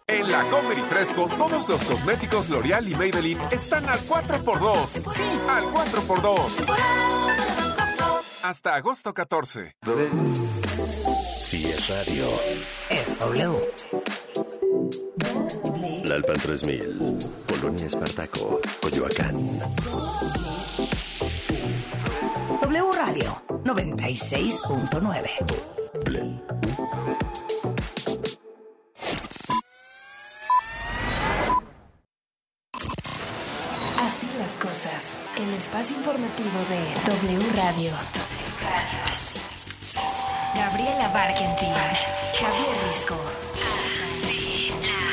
En la Comer y Fresco, todos los cosméticos L'Oreal y Maybelline están al 4x2. Sí, al 4x2. Hasta agosto 14. Si es radio, es W. Lalpan 3000, Polonia Espartaco, Coyoacán. W Radio 96.9. Así las cosas. El espacio informativo de W Radio. Así las cosas. Gabriela Barkentin, Javier Risco. Así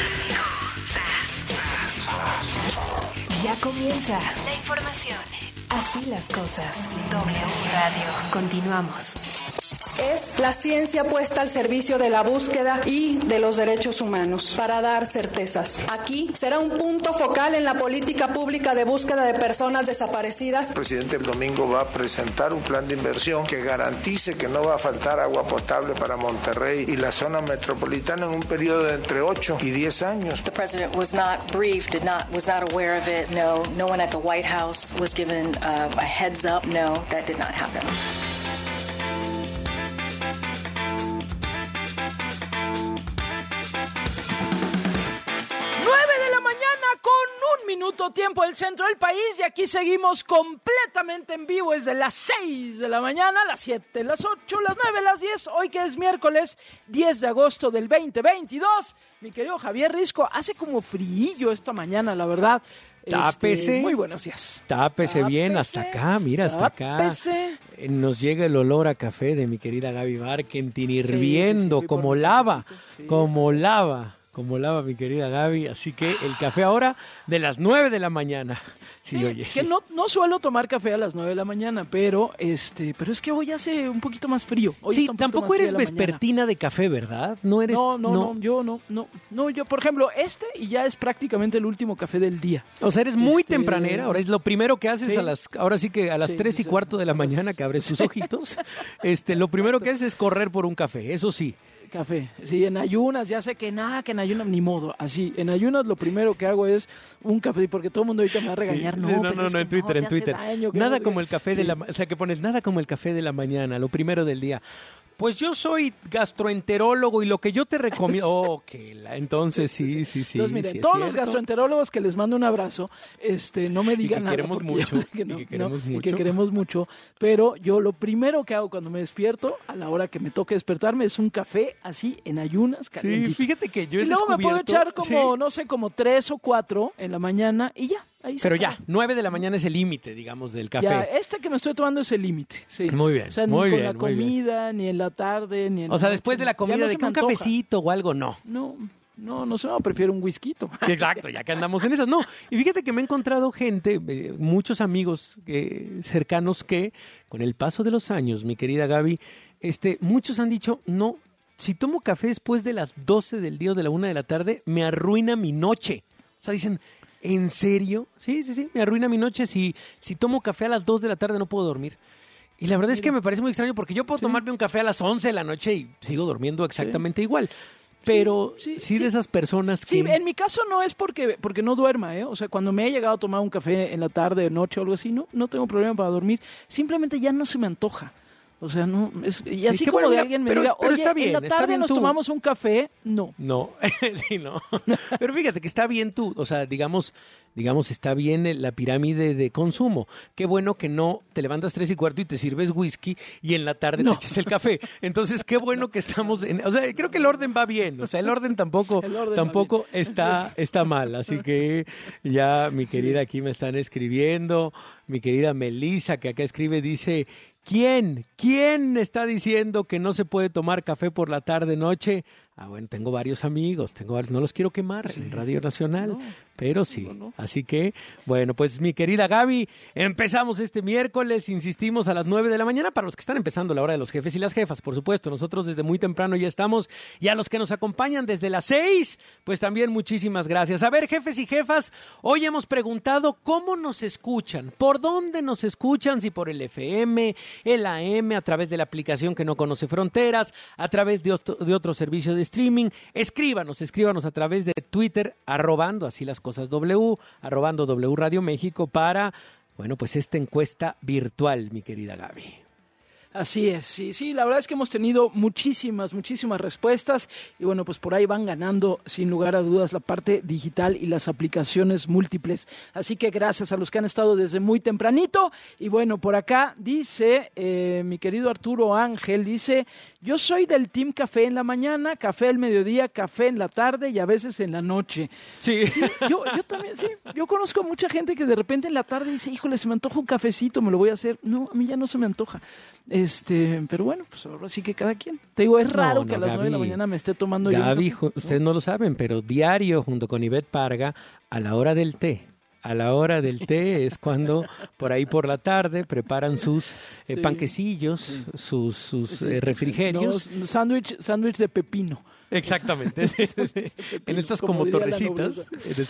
las cosas. Ya comienza la información. Así las cosas. W Radio. Continuamos. Es la ciencia puesta al servicio de la búsqueda y de los derechos humanos para dar certezas. Aquí será un punto focal en la política pública de búsqueda de personas desaparecidas. El presidente el domingo va a presentar un plan de inversión que garantice que no va a faltar agua potable para Monterrey y la zona metropolitana en un periodo de entre 8 y 10 años. The president was not briefed, was not aware of it. No one at the White House was given a heads up. No, that did not happen. Minuto tiempo del centro del país y aquí seguimos completamente en vivo desde las 6 de la mañana, las 7, las 8, las 9, las 10, hoy que es miércoles 10 de agosto del 2022. Mi querido Javier Risco, hace como frío esta mañana, la verdad. Tápese. Muy buenos días. Tápese bien, hasta acá, mira, hasta acá. Nos llega el olor a café de mi querida Gaby Barkentin hirviendo como lava, como lava, mi querida Gaby. Así que el café ahora de las 9 de la mañana. Sí, oye. Que no suelo tomar café a las 9 de la mañana, pero es que hoy hace un poquito más frío. Hoy sí, tampoco eres vespertina de café, ¿verdad? No eres. No, yo no. Yo, por ejemplo, y ya es prácticamente el último café del día. O sea, eres muy tempranera. Ahora es lo primero que haces ahora sí que a las 3 y cuarto de la mañana que abres tus ojitos. Lo primero que haces es correr por un café, eso sí. Café, sí, en ayunas, ya sé que en ayunas ni modo, así, en ayunas lo primero que hago es un café, porque todo el mundo ahorita me va a regañar, no, en Twitter, nada como el café o sea, que pones nada como el café de la mañana, lo primero del día. Pues yo soy gastroenterólogo y lo que yo te recomiendo... entonces sí. Entonces, miren, todos los gastroenterólogos que les mando un abrazo, no me digan nada. Que queremos mucho. Pero yo lo primero que hago cuando me despierto, a la hora que me toque despertarme, es un café así, en ayunas, calientito. Sí, fíjate que yo he descubierto... Y luego me puedo echar como 3 o 4 en la mañana y ya. Pero ya, 9 de la mañana es el límite, digamos, del café. Ya, que me estoy tomando es el límite, sí. Muy bien, o sea, ni con la comida, ni en la tarde, ni en... O sea, después de la comida, de un cafecito o algo, no. No sé, prefiero un whisky. Exacto, ya que andamos en esas. No, y fíjate que me he encontrado gente, muchos amigos cercanos que, con el paso de los años, mi querida Gaby, muchos han dicho, no, si tomo café después de las 12 del día o de la 1 de la tarde, me arruina mi noche. O sea, dicen... ¿En serio? Sí, me arruina mi noche. Si tomo café a las 2 de la tarde no puedo dormir. Y la verdad es que me parece muy extraño porque yo puedo tomarme un café a las 11 de la noche y sigo durmiendo exactamente igual. Pero sí de esas personas que... Sí, en mi caso no es porque no duerma, O sea, cuando me he llegado a tomar un café en la tarde, noche o algo así, no tengo problema para dormir. Simplemente ya no se me antoja. O sea, no, y así como de alguien me diga, oye, está bien, en la tarde nos tomamos un café, no. Sí, no. Pero fíjate que está bien tú, o sea, digamos, está bien la pirámide de consumo. Qué bueno que no te levantas 3 y cuarto y te sirves whisky y en la tarde te echas el café. Entonces, qué bueno que estamos o sea, creo que el orden va bien. O sea, el orden tampoco está mal. Así que ya mi querida aquí me están escribiendo, mi querida Melissa que acá escribe, dice... ¿Quién está diciendo que no se puede tomar café por la tarde-noche? Bueno, tengo varios amigos, no los quiero quemar en Radio Nacional, pero sí. No. Así que, bueno, pues mi querida Gaby, empezamos este miércoles, insistimos a las 9 de la mañana, para los que están empezando la hora de los jefes y las jefas, por supuesto, nosotros desde muy temprano ya estamos, y a los que nos acompañan desde las 6, pues también muchísimas gracias. A ver, jefes y jefas, hoy hemos preguntado cómo nos escuchan, por dónde nos escuchan, si por el FM, el AM, a través de la aplicación que no conoce fronteras, a través de otro servicio de streaming. Escríbanos a través de Twitter, arrobando así las cosas W, arrobando W Radio México para, bueno, pues esta encuesta virtual, mi querida Gaby. Así es, sí, la verdad es que hemos tenido muchísimas respuestas y bueno, pues por ahí van ganando sin lugar a dudas la parte digital y las aplicaciones múltiples. Así que gracias a los que han estado desde muy tempranito y bueno, por acá dice mi querido Arturo Ángel, dice, yo soy del team café en la mañana, café al mediodía, café en la tarde y a veces en la noche. Sí. Yo también, sí, yo conozco a mucha gente que de repente en la tarde dice, híjole, se me antoja un cafecito, me lo voy a hacer. No, a mí ya no se me antoja. Pero bueno, pues ahora sí que cada quien. Te digo, es raro que a las 9 de la mañana me esté tomando Gaby, yo un café. Ustedes no lo saben, pero diario junto con Ivette Parga, a la hora del té es cuando por ahí por la tarde preparan sus panquecillos, sus refrigerios. No, sándwich de pepino. Exactamente. En estas como torrecitas,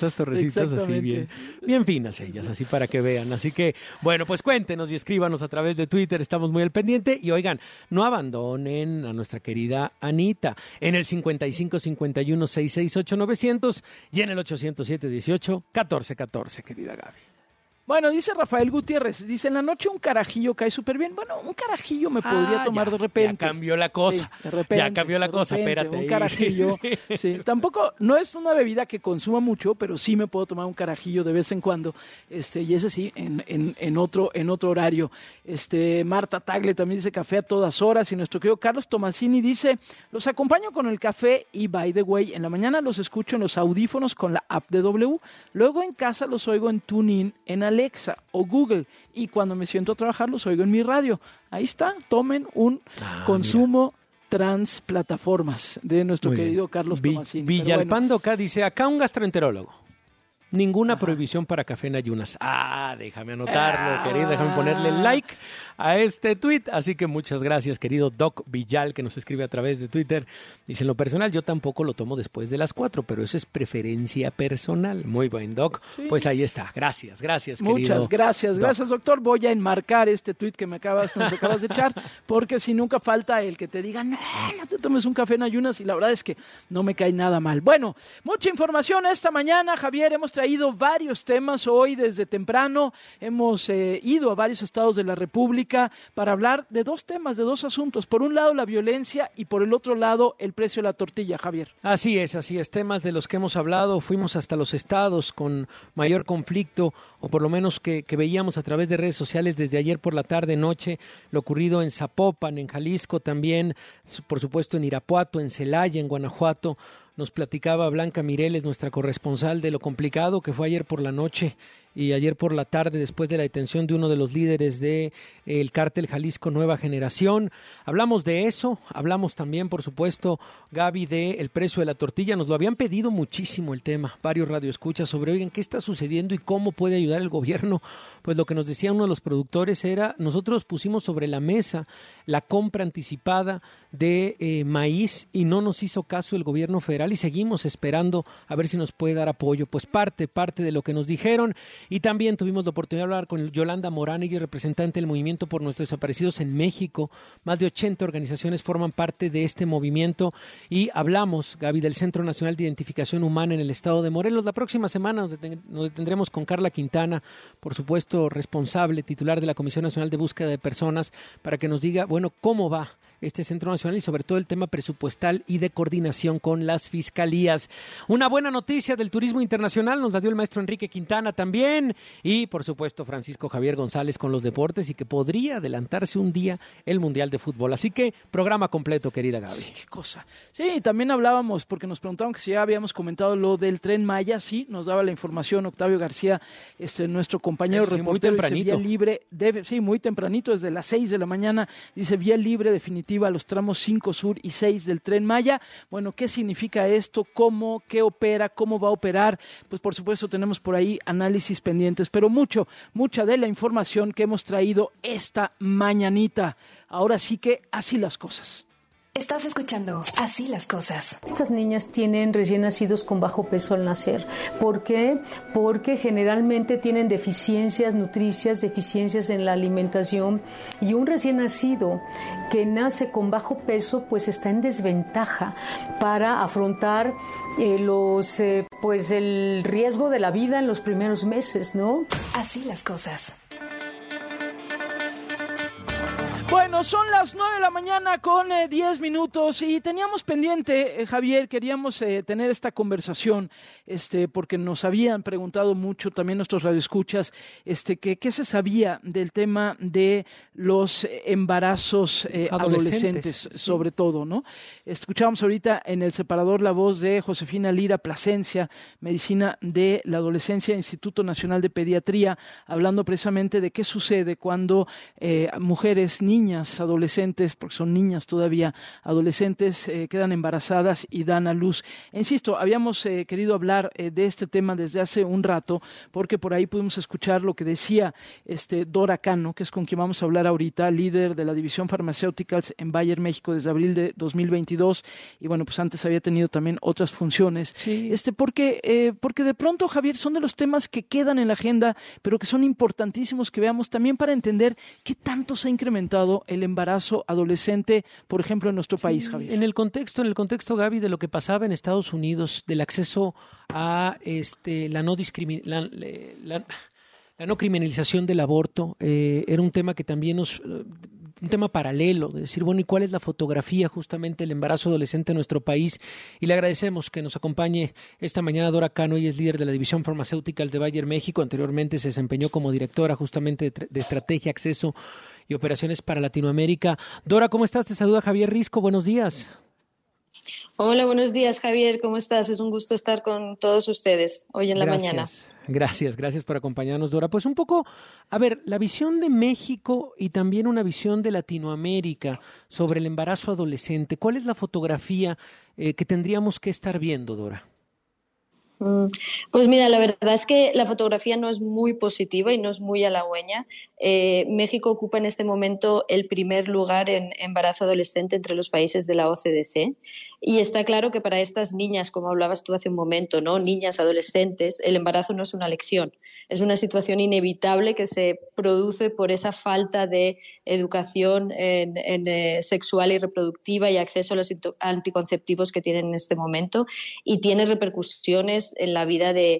así bien finas ellas, así para que vean. Así que, bueno, pues cuéntenos y escríbanos a través de Twitter, estamos muy al pendiente. Y oigan, no abandonen a nuestra querida Anita en el 55 51 668 900 y en el 807 18 14 14, querida Gaby. Bueno, dice Rafael Gutiérrez, dice, en la noche un carajillo cae súper bien. Bueno, un carajillo me podría tomar de repente. Ya cambió la cosa. Sí, de repente, espérate. Un carajillo. Sí. Tampoco, no es una bebida que consuma mucho, pero sí me puedo tomar un carajillo de vez en cuando. Y ese sí, en otro horario. Marta Tagle también dice café a todas horas. Y nuestro querido Carlos Tomasini dice, los acompaño con el café y by the way, en la mañana los escucho en los audífonos con la app de W. Luego en casa los oigo en TuneIn, en Alexa o Google y cuando me siento a trabajar los oigo en mi radio. Ahí está, tomen un consumo transplataformas de nuestro querido Carlos Tomasini. Villalpando acá dice, acá un gastroenterólogo. Ninguna prohibición para café en ayunas. Déjame anotarlo, querido, déjame ponerle like a este tuit. Así que muchas gracias, querido Doc Villal, que nos escribe a través de Twitter. Dice, en lo personal, yo tampoco lo tomo después de las 4, pero eso es preferencia personal. Muy buen, Doc. Sí. Pues ahí está. Gracias, querido. Muchas gracias. Doc. Gracias, doctor. Voy a enmarcar este tuit que nos acabas de echar, porque si nunca falta el que te diga, no te tomes un café en ayunas, y la verdad es que no me cae nada mal. Bueno, mucha información esta mañana, Javier. Hemos traído varios temas hoy desde temprano. Hemos ido a varios estados de la República para hablar de dos temas, de dos asuntos. Por un lado, la violencia y por el otro lado, el precio de la tortilla, Javier. Así es. Temas de los que hemos hablado. Fuimos hasta los estados con mayor conflicto, o por lo menos que veíamos a través de redes sociales desde ayer por la tarde, noche, lo ocurrido en Zapopan, en Jalisco también, por supuesto en Irapuato, en Celaya, en Guanajuato. Nos platicaba Blanca Mireles, nuestra corresponsal, de lo complicado que fue ayer por la noche y ayer por la tarde después de la detención de uno de los líderes del cártel Jalisco Nueva Generación. Hablamos de eso, hablamos también, por supuesto, Gaby, del precio de la tortilla. Nos lo habían pedido muchísimo el tema, varios radioescuchas, sobre, oigan, ¿qué está sucediendo y cómo puede ayudar el gobierno? Pues lo que nos decía uno de los productores era, nosotros pusimos sobre la mesa la compra anticipada de maíz y no nos hizo caso el gobierno federal y seguimos esperando a ver si nos puede dar apoyo. Pues parte de lo que nos dijeron. Y también tuvimos la oportunidad de hablar con Yolanda Morán, ella es representante del Movimiento por Nuestros Desaparecidos en México. Más de 80 organizaciones forman parte de este movimiento y hablamos, Gaby, del Centro Nacional de Identificación Humana en el estado de Morelos. La próxima semana nos detendremos con Carla Quintana, por supuesto responsable, titular de la Comisión Nacional de Búsqueda de Personas, para que nos diga, bueno, cómo va este Centro Nacional y sobre todo el tema presupuestal y de coordinación con las fiscalías. Una buena noticia del turismo internacional nos la dio el maestro Enrique Quintana también y por supuesto Francisco Javier González con los deportes y que podría adelantarse un día el Mundial de Fútbol. Así que programa completo, querida Gaby. Qué cosa. Sí, también hablábamos porque nos preguntaron que si ya habíamos comentado lo del Tren Maya. Sí, nos daba la información Octavio García, nuestro compañero reportero. Muy tempranito. Vía libre, muy tempranito, desde las 6 de la mañana, dice vía libre definitiva a los tramos 5 Sur y 6 del Tren Maya. Bueno, ¿qué significa esto? ¿Cómo? ¿Qué opera? ¿Cómo va a operar? Pues por supuesto tenemos por ahí análisis pendientes, pero mucha de la información que hemos traído esta mañanita. Ahora sí que así las cosas. Estás escuchando Así las Cosas. Estas niñas tienen recién nacidos con bajo peso al nacer. ¿Por qué? Porque generalmente tienen deficiencias nutricias, deficiencias en la alimentación, y un recién nacido que nace con bajo peso pues está en desventaja para afrontar el riesgo de la vida en los primeros meses, ¿no? Así las cosas. Bueno, son las 9 de la mañana con 10 minutos y teníamos pendiente, Javier, queríamos tener esta conversación, porque nos habían preguntado mucho también nuestros radioescuchas, qué se sabía del tema de los embarazos adolescentes, sobre todo, ¿no? Escuchábamos ahorita en el separador la voz de Josefina Lira Plasencia, Medicina de la Adolescencia, Instituto Nacional de Pediatría, hablando precisamente de qué sucede cuando mujeres, niñas, adolescentes, porque son niñas todavía, adolescentes, quedan embarazadas y dan a luz. Insisto, habíamos querido hablar de este tema desde hace un rato, porque por ahí pudimos escuchar lo que decía Dora Cano, que es con quien vamos a hablar ahorita, líder de la División Pharmaceuticals en Bayer, México, desde abril de 2022, y bueno, pues antes había tenido también otras funciones. Sí. Porque de pronto, Javier, son de los temas que quedan en la agenda, pero que son importantísimos que veamos también para entender qué tanto se ha incrementado el embarazo adolescente, por ejemplo, en nuestro país, Javier. En el contexto, Gaby, de lo que pasaba en Estados Unidos, del acceso a la no criminalización del aborto, era un tema que también un tema paralelo, de decir, bueno, ¿y cuál es la fotografía justamente del embarazo adolescente en nuestro país? Y le agradecemos que nos acompañe esta mañana Dora Cano. Ella es líder de la División Pharmaceuticals de Bayer, México. Anteriormente se desempeñó como directora justamente de Estrategia, Acceso y Operaciones para Latinoamérica. Dora, ¿cómo estás? Te saluda Javier Risco. Buenos días. Hola, buenos días, Javier. ¿Cómo estás? Es un gusto estar con todos ustedes hoy en la mañana. Gracias por acompañarnos, Dora. Pues un poco, a ver, la visión de México y también una visión de Latinoamérica sobre el embarazo adolescente. ¿Cuál es la fotografía que tendríamos que estar viendo, Dora? Pues mira, la verdad es que la fotografía no es muy positiva y no es muy halagüeña. México ocupa en este momento el primer lugar en embarazo adolescente entre los países de la OCDE, y está claro que para estas niñas, como hablabas tú hace un momento, ¿no? Niñas, adolescentes, el embarazo no es una elección, es una situación inevitable que se produce por esa falta de educación sexual y reproductiva y acceso a los anticonceptivos que tienen en este momento, y tiene repercusiones en la vida de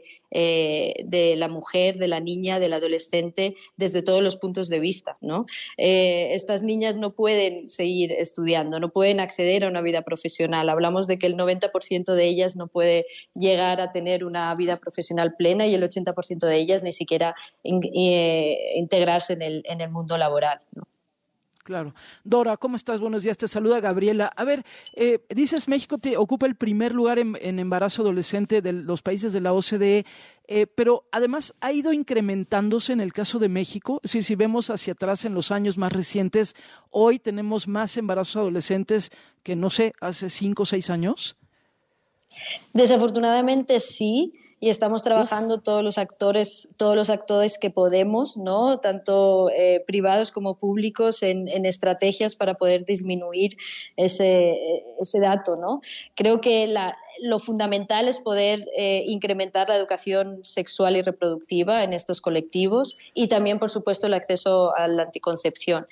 la mujer, de la niña, del adolescente, desde todos los puntos de vista, ¿no? Estas niñas no pueden seguir estudiando, no pueden acceder a una vida profesional. Hablamos de que el 90% de ellas no puede llegar a tener una vida profesional plena, y el 80% de ellas ni siquiera integrarse en el mundo laboral, ¿no? Claro. Dora, ¿cómo estás? Buenos días, te saluda Gabriela. A ver, dices México ocupa el primer lugar en embarazo adolescente de los países de la OCDE, pero además ha ido incrementándose en el caso de México. Es decir, si vemos hacia atrás en los años más recientes, hoy tenemos más embarazos adolescentes que, no sé, hace 5 o 6 años. Desafortunadamente sí. Y estamos trabajando todos los actores que podemos, ¿no? Tanto privados como públicos, en estrategias para poder disminuir ese dato, ¿no? Creo que lo fundamental es poder incrementar la educación sexual y reproductiva en estos colectivos, y también, por supuesto, el acceso a la anticoncepción.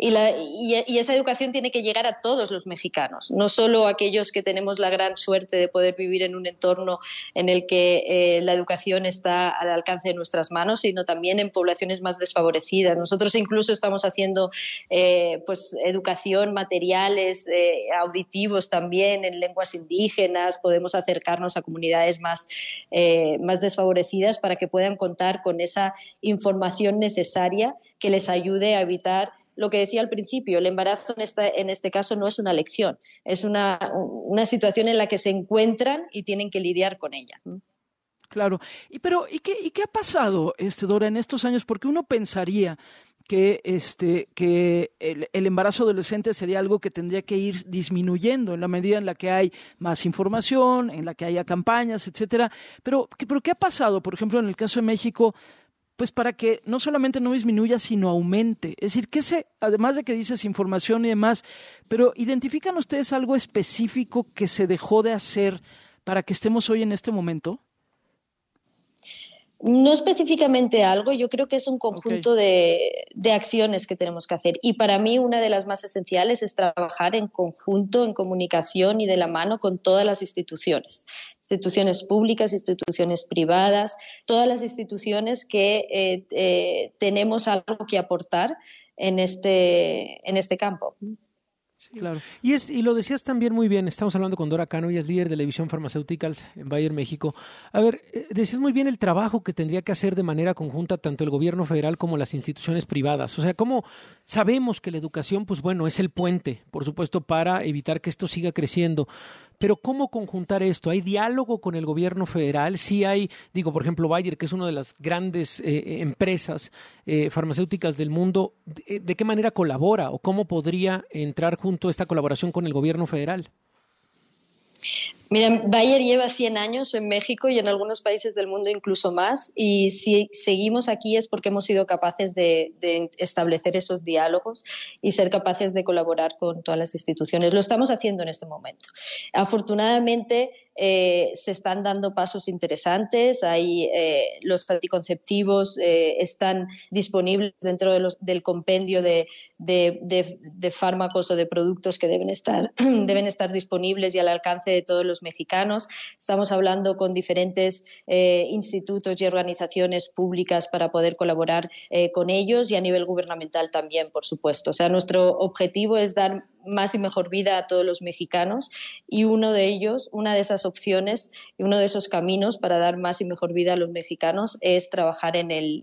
Y esa educación tiene que llegar a todos los mexicanos, no solo a aquellos que tenemos la gran suerte de poder vivir en un entorno en el que la educación está al alcance de nuestras manos, sino también en poblaciones más desfavorecidas. Nosotros incluso estamos haciendo educación, materiales auditivos también en lenguas indígenas. Podemos acercarnos a comunidades más desfavorecidas para que puedan contar con esa información necesaria que les ayude a evitar lo que decía al principio. El embarazo en este caso no es una elección, es una situación en la que se encuentran y tienen que lidiar con ella. Claro. ¿Y qué ha pasado, Dora, en estos años? Porque uno pensaría que el embarazo adolescente sería algo que tendría que ir disminuyendo en la medida en la que hay más información, en la que haya campañas, etcétera. Pero ¿qué ha pasado? Por ejemplo, en el caso de México, pues para que no solamente no disminuya, sino aumente. Es decir, además de que dices información y demás, pero ¿identifican ustedes algo específico que se dejó de hacer para que estemos hoy en este momento? No específicamente algo, yo creo que es un conjunto de acciones que tenemos que hacer. Y para mí una de las más esenciales es trabajar en conjunto, en comunicación y de la mano con todas las instituciones públicas, instituciones privadas, todas las instituciones que tenemos algo que aportar en este campo. Sí, claro. Y lo decías también muy bien, estamos hablando con Dora Cano, ella es líder de la división Pharmaceuticals en Bayer, México. A ver, decías muy bien el trabajo que tendría que hacer de manera conjunta tanto el gobierno federal como las instituciones privadas. O sea, ¿cómo sabemos que la educación, pues bueno, es el puente, por supuesto, para evitar que esto siga creciendo? Pero ¿cómo conjuntar esto? ¿Hay diálogo con el gobierno federal? Sí hay, por ejemplo, Bayer, que es una de las grandes empresas farmacéuticas del mundo, ¿de qué manera colabora o cómo podría entrar junto a esta colaboración con el gobierno federal? Mira, Bayer lleva 100 años en México y en algunos países del mundo incluso más, y si seguimos aquí es porque hemos sido capaces de establecer esos diálogos y ser capaces de colaborar con todas las instituciones. Lo estamos haciendo en este momento. Afortunadamente, se están dando pasos interesantes. Los anticonceptivos están disponibles dentro del compendio de fármacos o de productos que deben estar disponibles y al alcance de todos los mexicanos. Estamos hablando con diferentes institutos y organizaciones públicas para poder colaborar con ellos, y a nivel gubernamental también, por supuesto. O sea, nuestro objetivo es dar más y mejor vida a todos los mexicanos, y una de esas opciones y uno de esos caminos para dar más y mejor vida a los mexicanos es trabajar en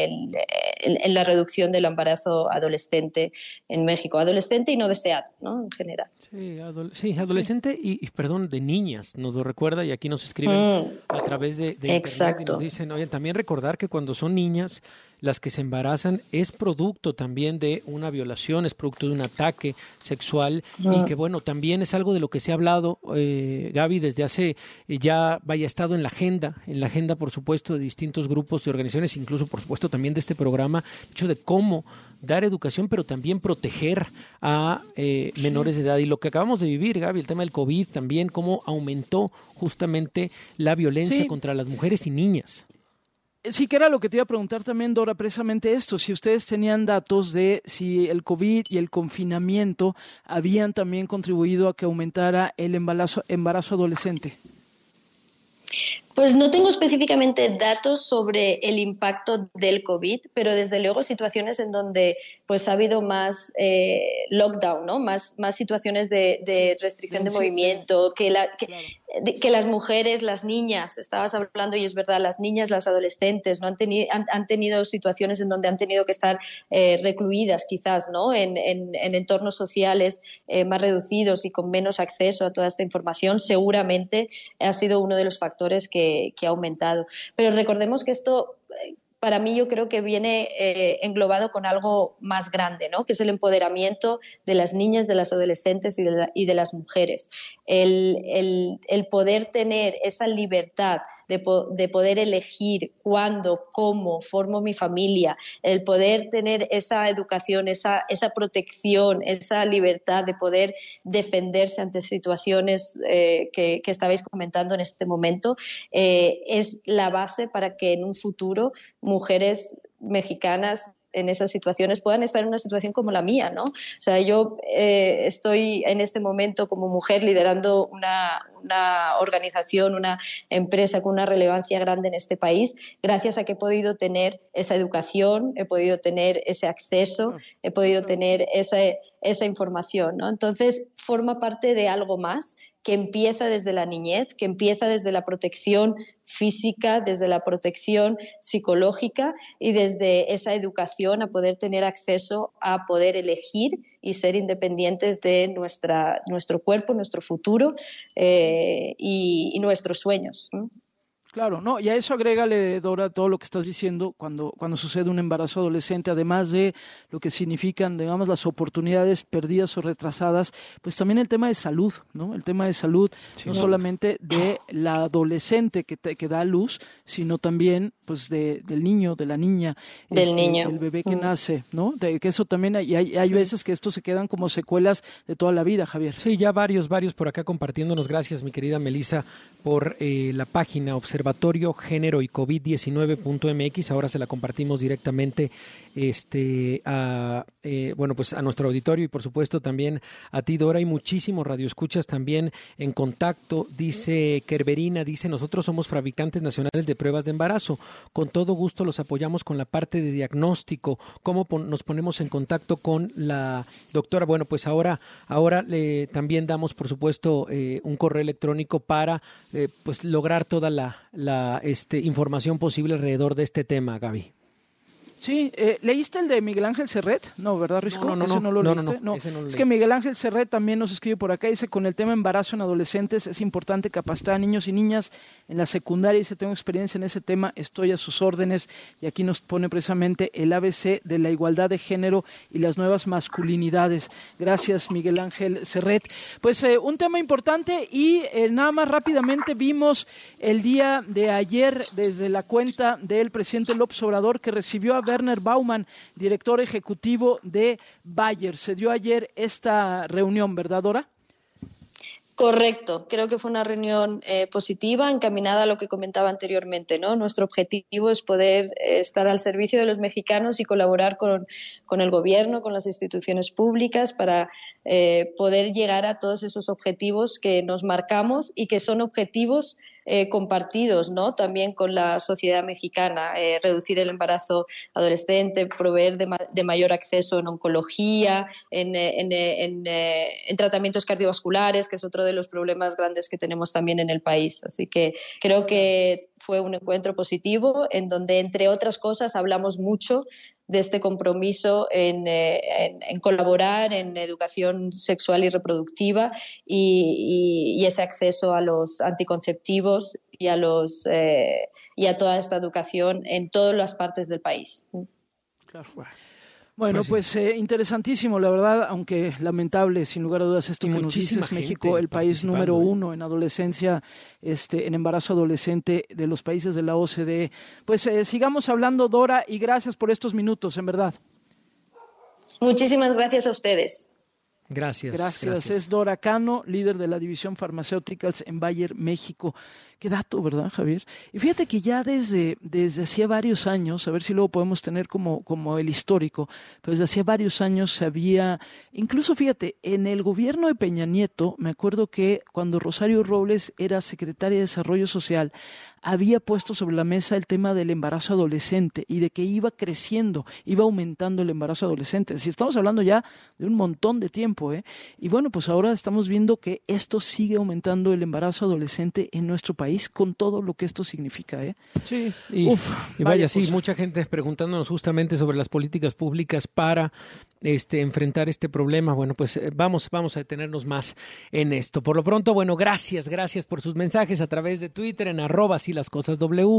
la reducción del embarazo adolescente en México, adolescente y no deseado, ¿no? En general. Sí, adolescente y perdón, de niñas, nos lo recuerda, y aquí nos escriben a través de internet y nos dicen, oye, también recordar que cuando son niñas las que se embarazan es producto también de una violación, es producto de un ataque sexual, y que bueno, también es algo de lo que se ha hablado, Gaby, desde hace estado en la agenda por supuesto de distintos grupos y organizaciones, incluso por supuesto también de este programa, el hecho de cómo dar educación pero también proteger a menores de edad, y lo que acabamos de vivir, Gaby, el tema del COVID también, cómo aumentó justamente la violencia contra las mujeres y niñas. Sí, que era lo que te iba a preguntar también, Dora, precisamente esto, si ustedes tenían datos de si el COVID y el confinamiento habían también contribuido a que aumentara el embarazo adolescente. Pues no tengo específicamente datos sobre el impacto del COVID, pero desde luego situaciones en donde pues ha habido más lockdown, ¿no? Más situaciones de restricción de movimiento, que las mujeres, las niñas, estabas hablando y es verdad, las niñas, las adolescentes no han tenido situaciones en donde han tenido que estar recluidas quizás, ¿no? En entornos sociales más reducidos y con menos acceso a toda esta información, seguramente ha sido uno de los factores que ha aumentado. Pero recordemos que esto, para mí, yo creo que viene englobado con algo más grande, ¿no? Que es el empoderamiento de las niñas, de las adolescentes y de las mujeres. El poder tener esa libertad de poder elegir cuándo, cómo formo mi familia, el poder tener esa educación, esa protección, esa libertad de poder defenderse ante situaciones que estabais comentando en este momento, es la base para que en un futuro mujeres mexicanas en esas situaciones puedan estar en una situación como la mía, ¿no? O sea, yo estoy en este momento como mujer liderando una organización, una empresa con una relevancia grande en este país, gracias a que he podido tener esa educación, he podido tener ese acceso, he podido tener esa información, ¿no? Entonces, forma parte de algo más que empieza desde la niñez, que empieza desde la protección física, desde la protección psicológica y desde esa educación a poder tener acceso a poder elegir y ser independientes de nuestro cuerpo, nuestro futuro y nuestros sueños, ¿no? Claro, no, y a eso agrégale, Dora, todo lo que estás diciendo cuando sucede un embarazo adolescente, además de lo que significan, digamos, las oportunidades perdidas o retrasadas, pues también el tema de salud, ¿no? El tema de salud, no solamente de la adolescente que da a luz, sino también pues del niño, de la niña, del bebé que nace, ¿no? Que eso también hay veces que esto se quedan como secuelas de toda la vida, Javier. Sí, ya varios por acá compartiéndonos. Gracias, mi querida Melissa, por la página Observatorio Género y COVID-19.mx. Ahora se la compartimos directamente a nuestro auditorio y por supuesto también a ti, Dora, y muchísimos radioescuchas también en contacto. Dice Kerberina, nosotros somos fabricantes nacionales de pruebas de embarazo, con todo gusto los apoyamos con la parte de diagnóstico. ¿Cómo nos ponemos en contacto con la doctora? Bueno, pues ahora también damos por supuesto un correo electrónico para pues lograr toda la información posible alrededor de este tema, Gaby. Sí, ¿leíste el de Miguel Ángel Serret? No, ¿verdad, Risco? No, ¿Ese no lo leíste? No, ese no lo es leí. que Miguel Ángel Serret también nos escribe por acá, dice, con el tema embarazo en adolescentes es importante capacitar a niños y niñas en la secundaria, dice, tengo experiencia en ese tema, estoy a sus órdenes, y aquí nos pone precisamente el ABC de la igualdad de género y las nuevas masculinidades. Gracias, Miguel Ángel Serret. Pues un tema importante y nada más rápidamente vimos el día de ayer desde la cuenta del presidente López Obrador que recibió a Werner Baumann, director ejecutivo de Bayer. Se dio ayer esta reunión, ¿verdad, Dora? Correcto, creo que fue una reunión positiva, encaminada a lo que comentaba anteriormente, ¿no? Nuestro objetivo es poder estar al servicio de los mexicanos y colaborar con el gobierno, con las instituciones públicas para poder llegar a todos esos objetivos que nos marcamos y que son objetivos compartidos, ¿no? También con la sociedad mexicana, reducir el embarazo adolescente, proveer de mayor acceso en oncología, en tratamientos cardiovasculares, que es otro de los problemas grandes que tenemos también en el país. Así que creo que fue un encuentro positivo en donde, entre otras cosas, hablamos mucho de este compromiso en colaborar en educación sexual y reproductiva y ese acceso a los anticonceptivos y a toda esta educación en todas las partes del país. Claro. Bueno, pues interesantísimo, la verdad, aunque lamentable, sin lugar a dudas, esto que nos dices, México, el país número 1 en adolescencia, en embarazo adolescente de los países de la OCDE. Pues sigamos hablando, Dora, y gracias por estos minutos, en verdad. Muchísimas gracias a ustedes. Gracias. Es Dora Cano, líder de la división Pharmaceuticals en Bayer, México. Qué dato, ¿verdad, Javier? Y fíjate que ya desde hacía varios años, a ver si luego podemos tener como el histórico, pero desde hacía varios años se había, incluso fíjate, en el gobierno de Peña Nieto, me acuerdo que cuando Rosario Robles era secretaria de Desarrollo Social, había puesto sobre la mesa el tema del embarazo adolescente y de que iba creciendo, iba aumentando el embarazo adolescente. Es decir, estamos hablando ya de un montón de tiempo, ¿eh? Y bueno, pues ahora estamos viendo que esto sigue aumentando el embarazo adolescente en nuestro país con todo lo que esto significa, ¿eh? Sí. Y vaya, sí, mucha gente preguntándonos justamente sobre las políticas públicas para enfrentar este problema. Bueno, pues vamos a detenernos más en esto. Por lo pronto, bueno, gracias por sus mensajes a través de Twitter en @silascosasw,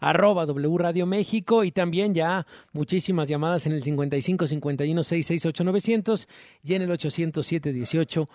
@W Radio México, y también ya muchísimas llamadas en el 55 51 668 900 y en el 800 718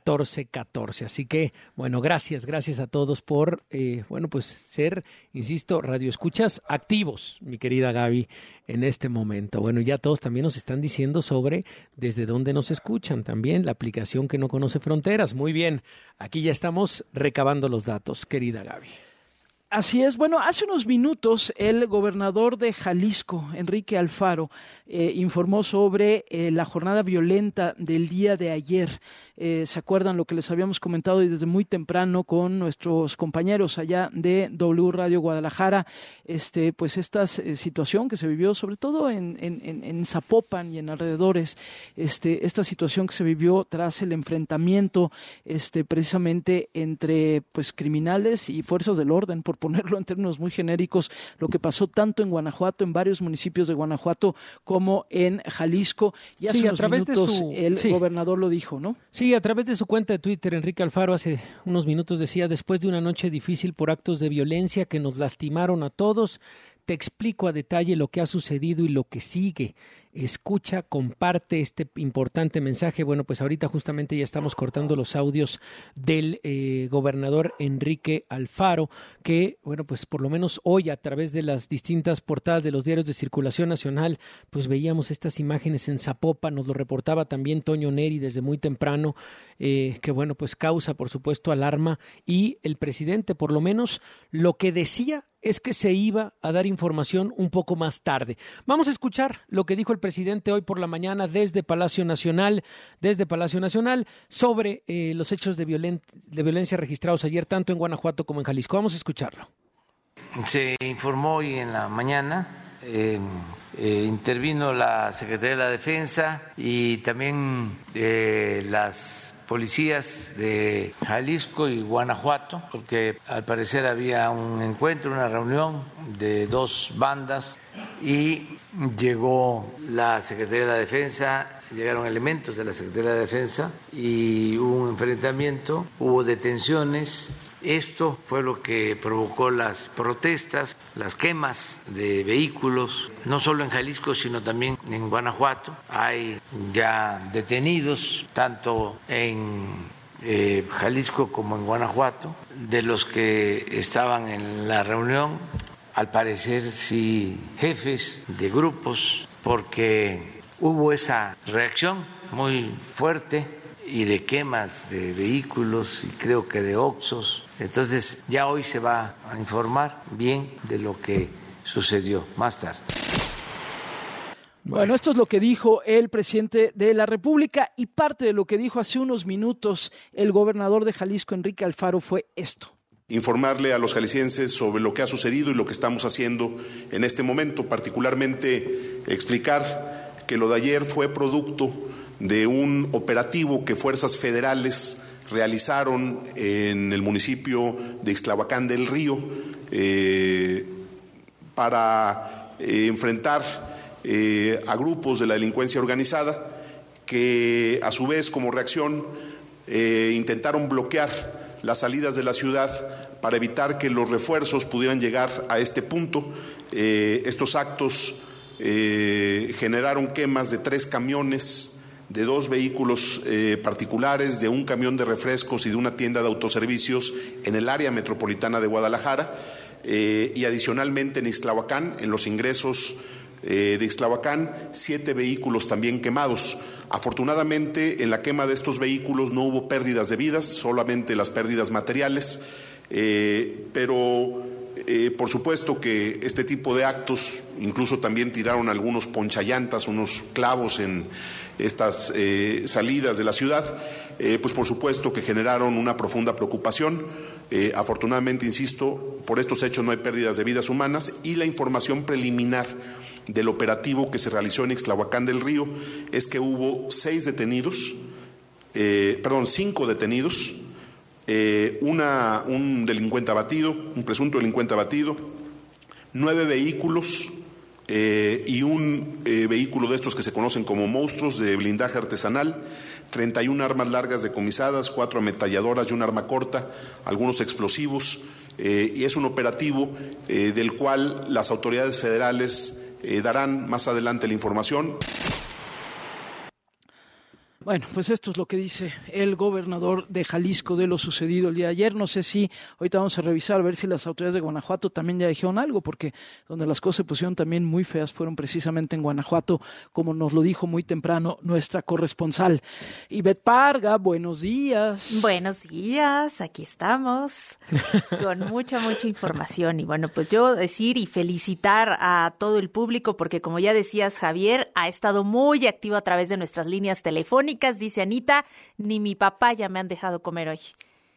1414. Así que, bueno, gracias a todos por, pues ser, insisto, radioescuchas activos, mi querida Gaby, en este momento. Bueno, ya todos también nos están diciendo sobre desde dónde nos escuchan también, la aplicación que no conoce fronteras. Muy bien, aquí ya estamos recabando los datos, querida Gaby. Así es. Bueno, hace unos minutos el gobernador de Jalisco, Enrique Alfaro, informó sobre la jornada violenta del día de ayer. ¿Se acuerdan lo que les habíamos comentado desde muy temprano con nuestros compañeros allá de W Radio Guadalajara? Pues esta situación que se vivió, sobre todo en Zapopan y en alrededores, esta situación que se vivió tras el enfrentamiento, precisamente entre pues criminales y fuerzas del orden, por ponerlo en términos muy genéricos, lo que pasó tanto en Guanajuato, en varios municipios de Guanajuato, como en Jalisco. Y hace unos minutos el gobernador lo dijo, ¿no? Sí, a través de su cuenta de Twitter, Enrique Alfaro hace unos minutos decía: después de una noche difícil por actos de violencia que nos lastimaron a todos, te explico a detalle lo que ha sucedido y lo que sigue. Escucha, comparte este importante mensaje. Bueno, pues ahorita justamente ya estamos cortando los audios del gobernador Enrique Alfaro, que, bueno, pues por lo menos hoy a través de las distintas portadas de los diarios de circulación nacional, pues veíamos estas imágenes en Zapopan, nos lo reportaba también Toño Neri desde muy temprano, que bueno, pues causa por supuesto alarma, y el presidente por lo menos lo que decía es que se iba a dar información un poco más tarde. Vamos a escuchar lo que dijo el presidente hoy por la mañana desde Palacio Nacional sobre los hechos de violencia registrados ayer tanto en Guanajuato como en Jalisco. Vamos a escucharlo. Se informó hoy en la mañana, intervino la Secretaría de la Defensa y también las policías de Jalisco y Guanajuato, porque al parecer había un encuentro, una reunión de dos bandas y llegó la Secretaría de la Defensa, llegaron elementos de la Secretaría de la Defensa y hubo un enfrentamiento, hubo detenciones. Esto fue lo que provocó las protestas, las quemas de vehículos, no solo en Jalisco, sino también en Guanajuato. Hay ya detenidos, tanto en Jalisco como en Guanajuato, de los que estaban en la reunión, al parecer sí jefes de grupos, porque hubo esa reacción muy fuerte y de quemas de vehículos y creo que de Oxxos. Entonces ya hoy se va a informar bien de lo que sucedió más tarde. Bueno, esto es lo que dijo el presidente de la República, y parte de lo que dijo hace unos minutos el gobernador de Jalisco, Enrique Alfaro, fue esto. Informarle a los jaliscienses sobre lo que ha sucedido y lo que estamos haciendo en este momento, particularmente explicar que lo de ayer fue producto de un operativo que fuerzas federales realizaron en el municipio de Ixtlahuacán del Río para enfrentar a grupos de la delincuencia organizada que a su vez como reacción intentaron bloquear las salidas de la ciudad para evitar que los refuerzos pudieran llegar a este punto. Estos actos generaron quemas de 3 camiones, de 2 vehículos particulares, de un camión de refrescos y de una tienda de autoservicios en el área metropolitana de Guadalajara, y adicionalmente en Ixtlahuacán, en los ingresos de Ixtlahuacán, 7 vehículos también quemados. Afortunadamente, en la quema de estos vehículos no hubo pérdidas de vidas, solamente las pérdidas materiales, pero por supuesto que este tipo de actos, incluso también tiraron algunos ponchallantas, unos clavos en estas salidas de la ciudad, pues por supuesto que generaron una profunda preocupación. Afortunadamente, insisto, por estos hechos no hay pérdidas de vidas humanas, y la información preliminar del operativo que se realizó en Ixtlahuacán del Río es que hubo 5 detenidos, un delincuente abatido, un presunto delincuente abatido, 9 vehículos y un vehículo de estos que se conocen como monstruos de blindaje artesanal, 31 armas largas decomisadas, 4 ametralladoras y un arma corta, algunos explosivos, y es un operativo del cual las autoridades federales darán más adelante la información. Bueno, pues esto es lo que dice el gobernador de Jalisco de lo sucedido el día de ayer. No sé si ahorita vamos a revisar a ver si las autoridades de Guanajuato también ya dijeron algo, porque donde las cosas se pusieron también muy feas fueron precisamente en Guanajuato, como nos lo dijo muy temprano nuestra corresponsal. Ivette Parga, buenos días. Buenos días, aquí estamos con mucha información. Y bueno, pues yo decir y felicitar a todo el público, porque como ya decías, Javier, ha estado muy activo a través de nuestras líneas telefónicas. Dice Anita, ni mi papá ya me han dejado comer hoy.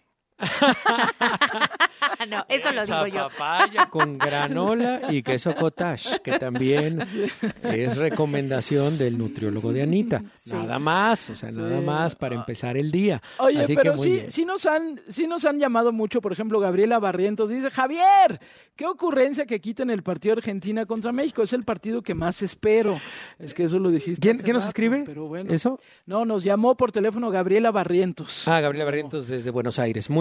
No, eso lo digo yo. Papaya con granola y queso cottage, que también es recomendación del nutriólogo de Anita. Sí. Nada más, nada más para empezar el día. Oye, así pero que sí nos han llamado mucho. Por ejemplo, Gabriela Barrientos dice, Javier, qué ocurrencia que quiten el partido Argentina contra México. Es el partido que más espero. Es que eso lo dijiste. ¿Quién nos escribe? Pero bueno, ¿eso? No, nos llamó por teléfono Gabriela Barrientos. Gabriela Barrientos desde Buenos Aires. Muy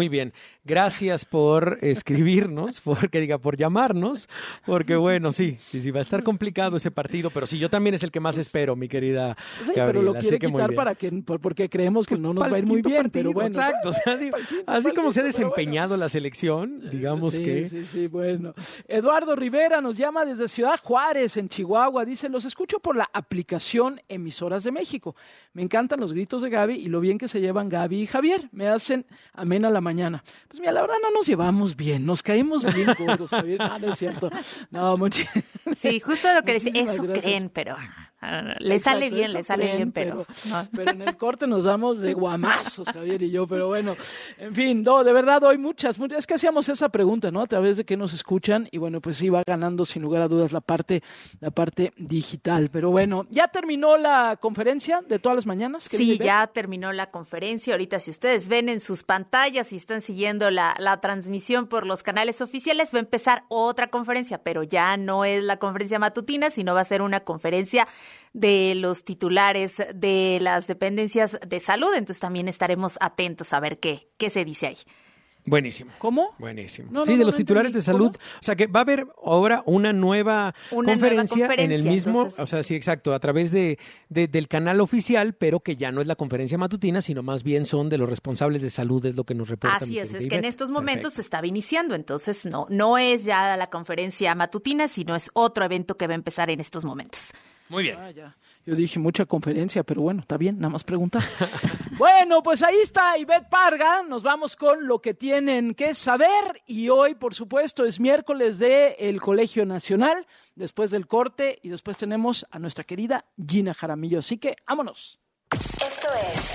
Muy bien. Gracias por escribirnos, por llamarnos, porque bueno, sí, va a estar complicado ese partido, pero sí, yo también es el que más espero, mi querida Gabriela. Pero lo quiere quitar porque creemos que no nos va a ir muy bien, partido, pero bueno. Exacto, así como se ha desempeñado la selección, digamos que... Sí, bueno. Eduardo Rivera nos llama desde Ciudad Juárez, en Chihuahua, dice, los escucho por la aplicación Emisoras de México. Me encantan los gritos de Gaby y lo bien que se llevan Gaby y Javier, me hacen amena la mañana. Pues mira, la verdad no nos llevamos bien, nos caímos bien gordos, Javier. No es cierto. No, sí, justo lo que decía, eso gracias. Creen, pero le sale bien, pero en el corte nos damos de guamazos, Javier y yo, pero bueno, en fin, de verdad doy muchas, es que hacíamos esa pregunta, ¿no? A través de que nos escuchan y bueno, pues sí va ganando sin lugar a dudas la parte digital, pero bueno, ¿ya terminó la conferencia de todas las mañanas? Sí, ya terminó la conferencia. Ahorita si ustedes ven en sus pantallas y están siguiendo la transmisión por los canales oficiales, va a empezar otra conferencia, pero ya no es la conferencia matutina, sino va a ser una conferencia de los titulares de las dependencias de salud. Entonces también estaremos atentos a ver qué se dice ahí. Buenísimo. ¿Cómo? Buenísimo. De los titulares de salud. ¿Cómo? O sea, que va a haber ahora una nueva conferencia en el mismo, entonces... o sea, sí, exacto, a través del canal oficial, pero que ya no es la conferencia matutina, sino más bien son de los responsables de salud, es lo que nos reportan. Así es que en estos momentos se estaba iniciando, entonces no es ya la conferencia matutina, sino es otro evento que va a empezar en estos momentos. Muy bien. Ya. Yo dije mucha conferencia, pero bueno, está bien, nada más preguntar. Bueno, pues ahí está Ivette Parga, nos vamos con lo que tienen que saber y hoy, por supuesto, es miércoles del Colegio Nacional, después del corte y después tenemos a nuestra querida Gina Jaramillo, así que vámonos. Esto es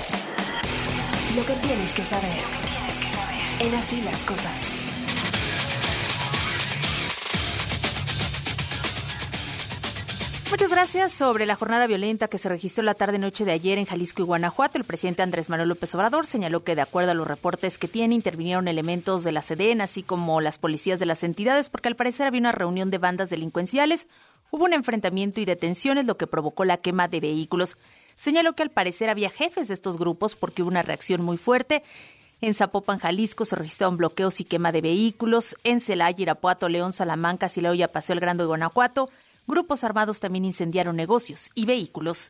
lo que tienes que saber en Así las Cosas. Muchas gracias. Sobre la jornada violenta que se registró la tarde-noche de ayer en Jalisco y Guanajuato, el presidente Andrés Manuel López Obrador señaló que, de acuerdo a los reportes que tiene, intervinieron elementos de la SEDEN, así como las policías de las entidades, porque al parecer había una reunión de bandas delincuenciales, hubo un enfrentamiento y detenciones, lo que provocó la quema de vehículos. Señaló que al parecer había jefes de estos grupos porque hubo una reacción muy fuerte. En Zapopan, Jalisco, se registraron bloqueos y quema de vehículos. En Celaya, Irapuato, León, Salamanca, Silao y Paseo el Grande de Guanajuato, grupos armados también incendiaron negocios y vehículos.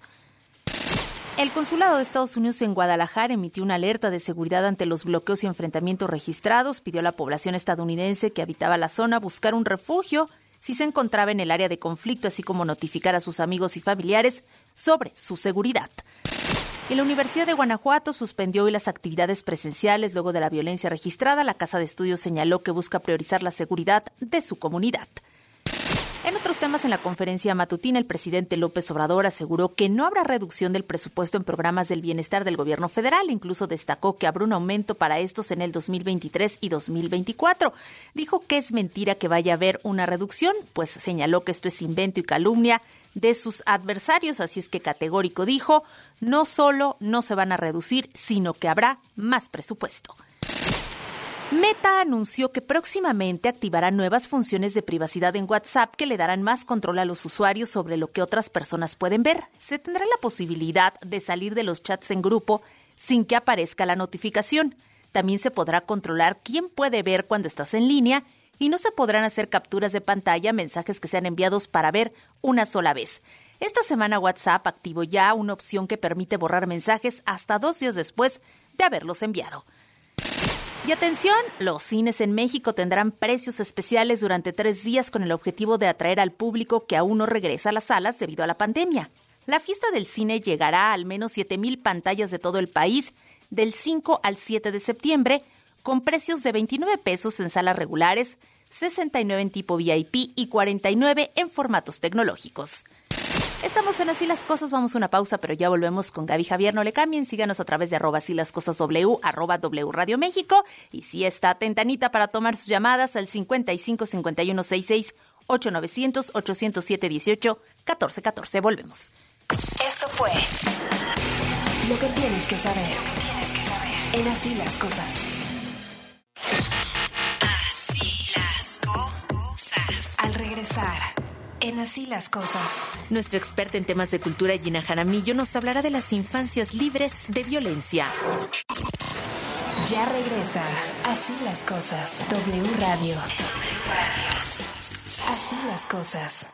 El Consulado de Estados Unidos en Guadalajara emitió una alerta de seguridad ante los bloqueos y enfrentamientos registrados. Pidió a la población estadounidense que habitaba la zona buscar un refugio si se encontraba en el área de conflicto, así como notificar a sus amigos y familiares sobre su seguridad. Y la Universidad de Guanajuato suspendió hoy las actividades presenciales luego de la violencia registrada. La Casa de Estudios señaló que busca priorizar la seguridad de su comunidad. En otros temas, en la conferencia matutina, el presidente López Obrador aseguró que no habrá reducción del presupuesto en programas del bienestar del gobierno federal. Incluso destacó que habrá un aumento para estos en el 2023 y 2024. Dijo que es mentira que vaya a haber una reducción, pues señaló que esto es invento y calumnia de sus adversarios. Así es que categórico dijo, no solo no se van a reducir, sino que habrá más presupuesto. Meta anunció que próximamente activará nuevas funciones de privacidad en WhatsApp que le darán más control a los usuarios sobre lo que otras personas pueden ver. Se tendrá la posibilidad de salir de los chats en grupo sin que aparezca la notificación. También se podrá controlar quién puede ver cuando estás en línea y no se podrán hacer capturas de pantalla, mensajes que sean enviados para ver una sola vez. Esta semana WhatsApp activó ya una opción que permite borrar mensajes hasta 2 días después de haberlos enviado. Y atención, los cines en México tendrán precios especiales durante 3 días con el objetivo de atraer al público que aún no regresa a las salas debido a la pandemia. La fiesta del cine llegará a al menos 7,000 pantallas de todo el país del 5 al 7 de septiembre con precios de 29 pesos en salas regulares, 69 en tipo VIP y 49 en formatos tecnológicos. Estamos en Así las Cosas, vamos a una pausa, pero ya volvemos con Gaby Javier. No le cambien, síganos a través de @asílascosasw, @W Radio México. Y si está atenta Anita para tomar sus llamadas al 55 51 66 8900 807 18 14 14. Volvemos. Esto fue lo que tienes que saber en Así las Cosas. Así las cosas. Al regresar en Así las Cosas, nuestra experta en temas de cultura, Gina Jaramillo, nos hablará de las infancias libres de violencia. Ya regresa. Así las cosas. W Radio. Así las cosas.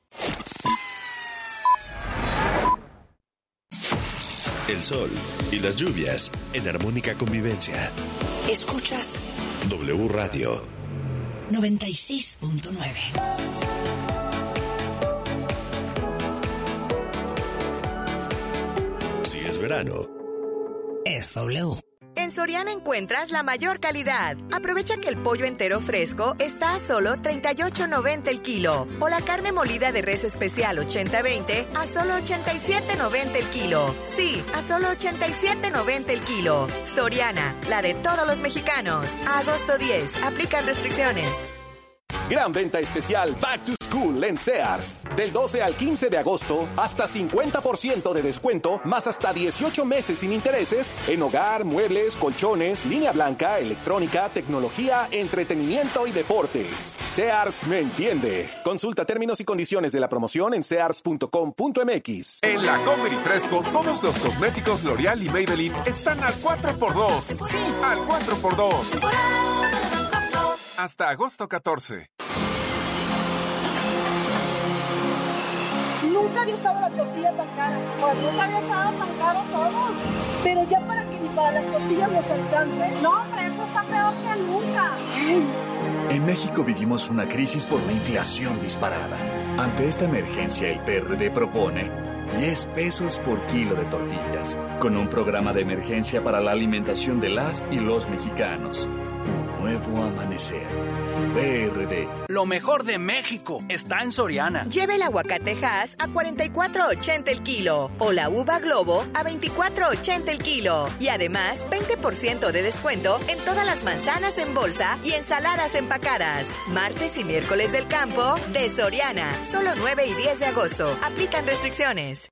El sol y las lluvias en armónica convivencia. Escuchas W Radio 96.9. Si es verano, es W. En Soriana encuentras la mayor calidad. Aprovecha que el pollo entero fresco está a solo $38.90 el kilo. O la carne molida de res especial 80-20 a solo $87.90 el kilo. Sí, a solo $87.90 el kilo. Soriana, la de todos los mexicanos. A agosto 10, aplican restricciones. Gran venta especial Back to School en Sears. Del 12 al 15 de agosto, hasta 50% de descuento, más hasta 18 meses sin intereses en hogar, muebles, colchones, línea blanca, electrónica, tecnología, entretenimiento y deportes. Sears me entiende. Consulta términos y condiciones de la promoción en sears.com.mx. En la Comer y Fresco, todos los cosméticos L'Oreal y Maybelline están al 4x2. Sí, al 4x2. Hasta agosto 14. Nunca había estado la tortilla tan cara. Nunca había estado tan caro todo. Pero ya para que ni para las tortillas nos alcance. No, hombre, esto está peor que nunca. En México vivimos una crisis por la inflación disparada. Ante esta emergencia, el PRD propone 10 pesos por kilo de tortillas, con un programa de emergencia para la alimentación de las y los mexicanos. Nuevo amanecer. PRD. Lo mejor de México está en Soriana. Lleve el aguacate Hass a $44.80 el kilo o la uva Globo a $24.80 el kilo. Y además, 20% de descuento en todas las manzanas en bolsa y ensaladas empacadas. Martes y miércoles del campo de Soriana. Solo 9 y 10 de agosto. Aplican restricciones.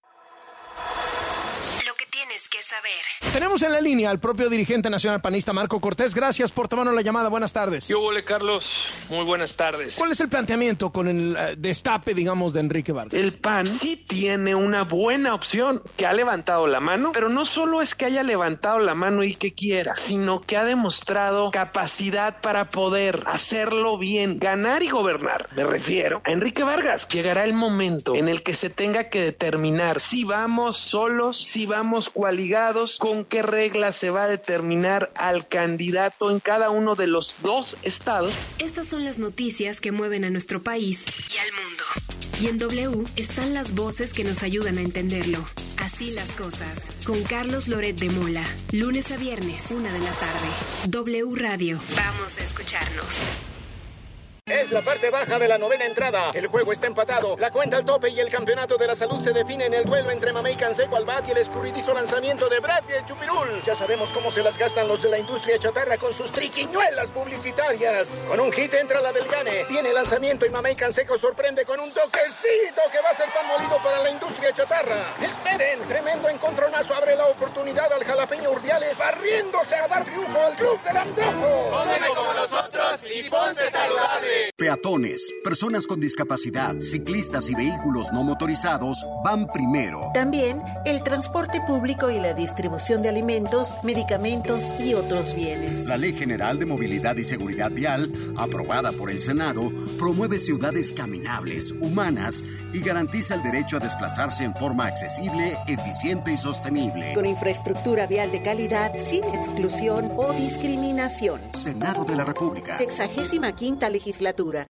Tienes que saber. Tenemos en la línea al propio dirigente nacional panista Marco Cortés. Gracias por tomarnos la llamada. Buenas tardes. Yo volé, Carlos. Muy buenas tardes. ¿Cuál es el planteamiento con el destape, digamos, de Enrique Vargas? El PAN sí tiene una buena opción, que ha levantado la mano, pero no solo es que haya levantado la mano y que quiera, sino que ha demostrado capacidad para poder hacerlo bien, ganar y gobernar. Me refiero a Enrique Vargas. Llegará el momento en el que se tenga que determinar si vamos solos, si vamos coaligados, con qué reglas se va a determinar al candidato en cada uno de los 2 estados. Estas son las noticias que mueven a nuestro país y al mundo. Y en W están las voces que nos ayudan a entenderlo. Así las cosas. Con Carlos Loret de Mola. Lunes a viernes, 1 de la tarde. W Radio. Vamos a escucharnos. Es la parte baja de la novena entrada. El juego está empatado. La cuenta al tope y el campeonato de la salud se define en el duelo entre Mamey Canseco al bat y el escurridizo lanzamiento de Brad y el Chupirul. Ya sabemos cómo se las gastan los de la industria chatarra con sus triquiñuelas publicitarias. Con un hit entra la del Gane. Viene el lanzamiento y Mamey Canseco sorprende con un toquecito que va a ser pan molido para la industria chatarra. Esperen, tremendo encontronazo abre la oportunidad al jalapeño Urdiales, barriéndose a dar triunfo al Club del Antojo. Cómeme como nosotros y ponte saludable. Peatones, personas con discapacidad, ciclistas y vehículos no motorizados van primero. También el transporte público y la distribución de alimentos, medicamentos y otros bienes. La Ley General de Movilidad y Seguridad Vial, aprobada por el Senado, promueve ciudades caminables, humanas y garantiza el derecho a desplazarse en forma accesible, eficiente y sostenible. Con infraestructura vial de calidad, sin exclusión o discriminación. Senado de la República. 65ª legislatura.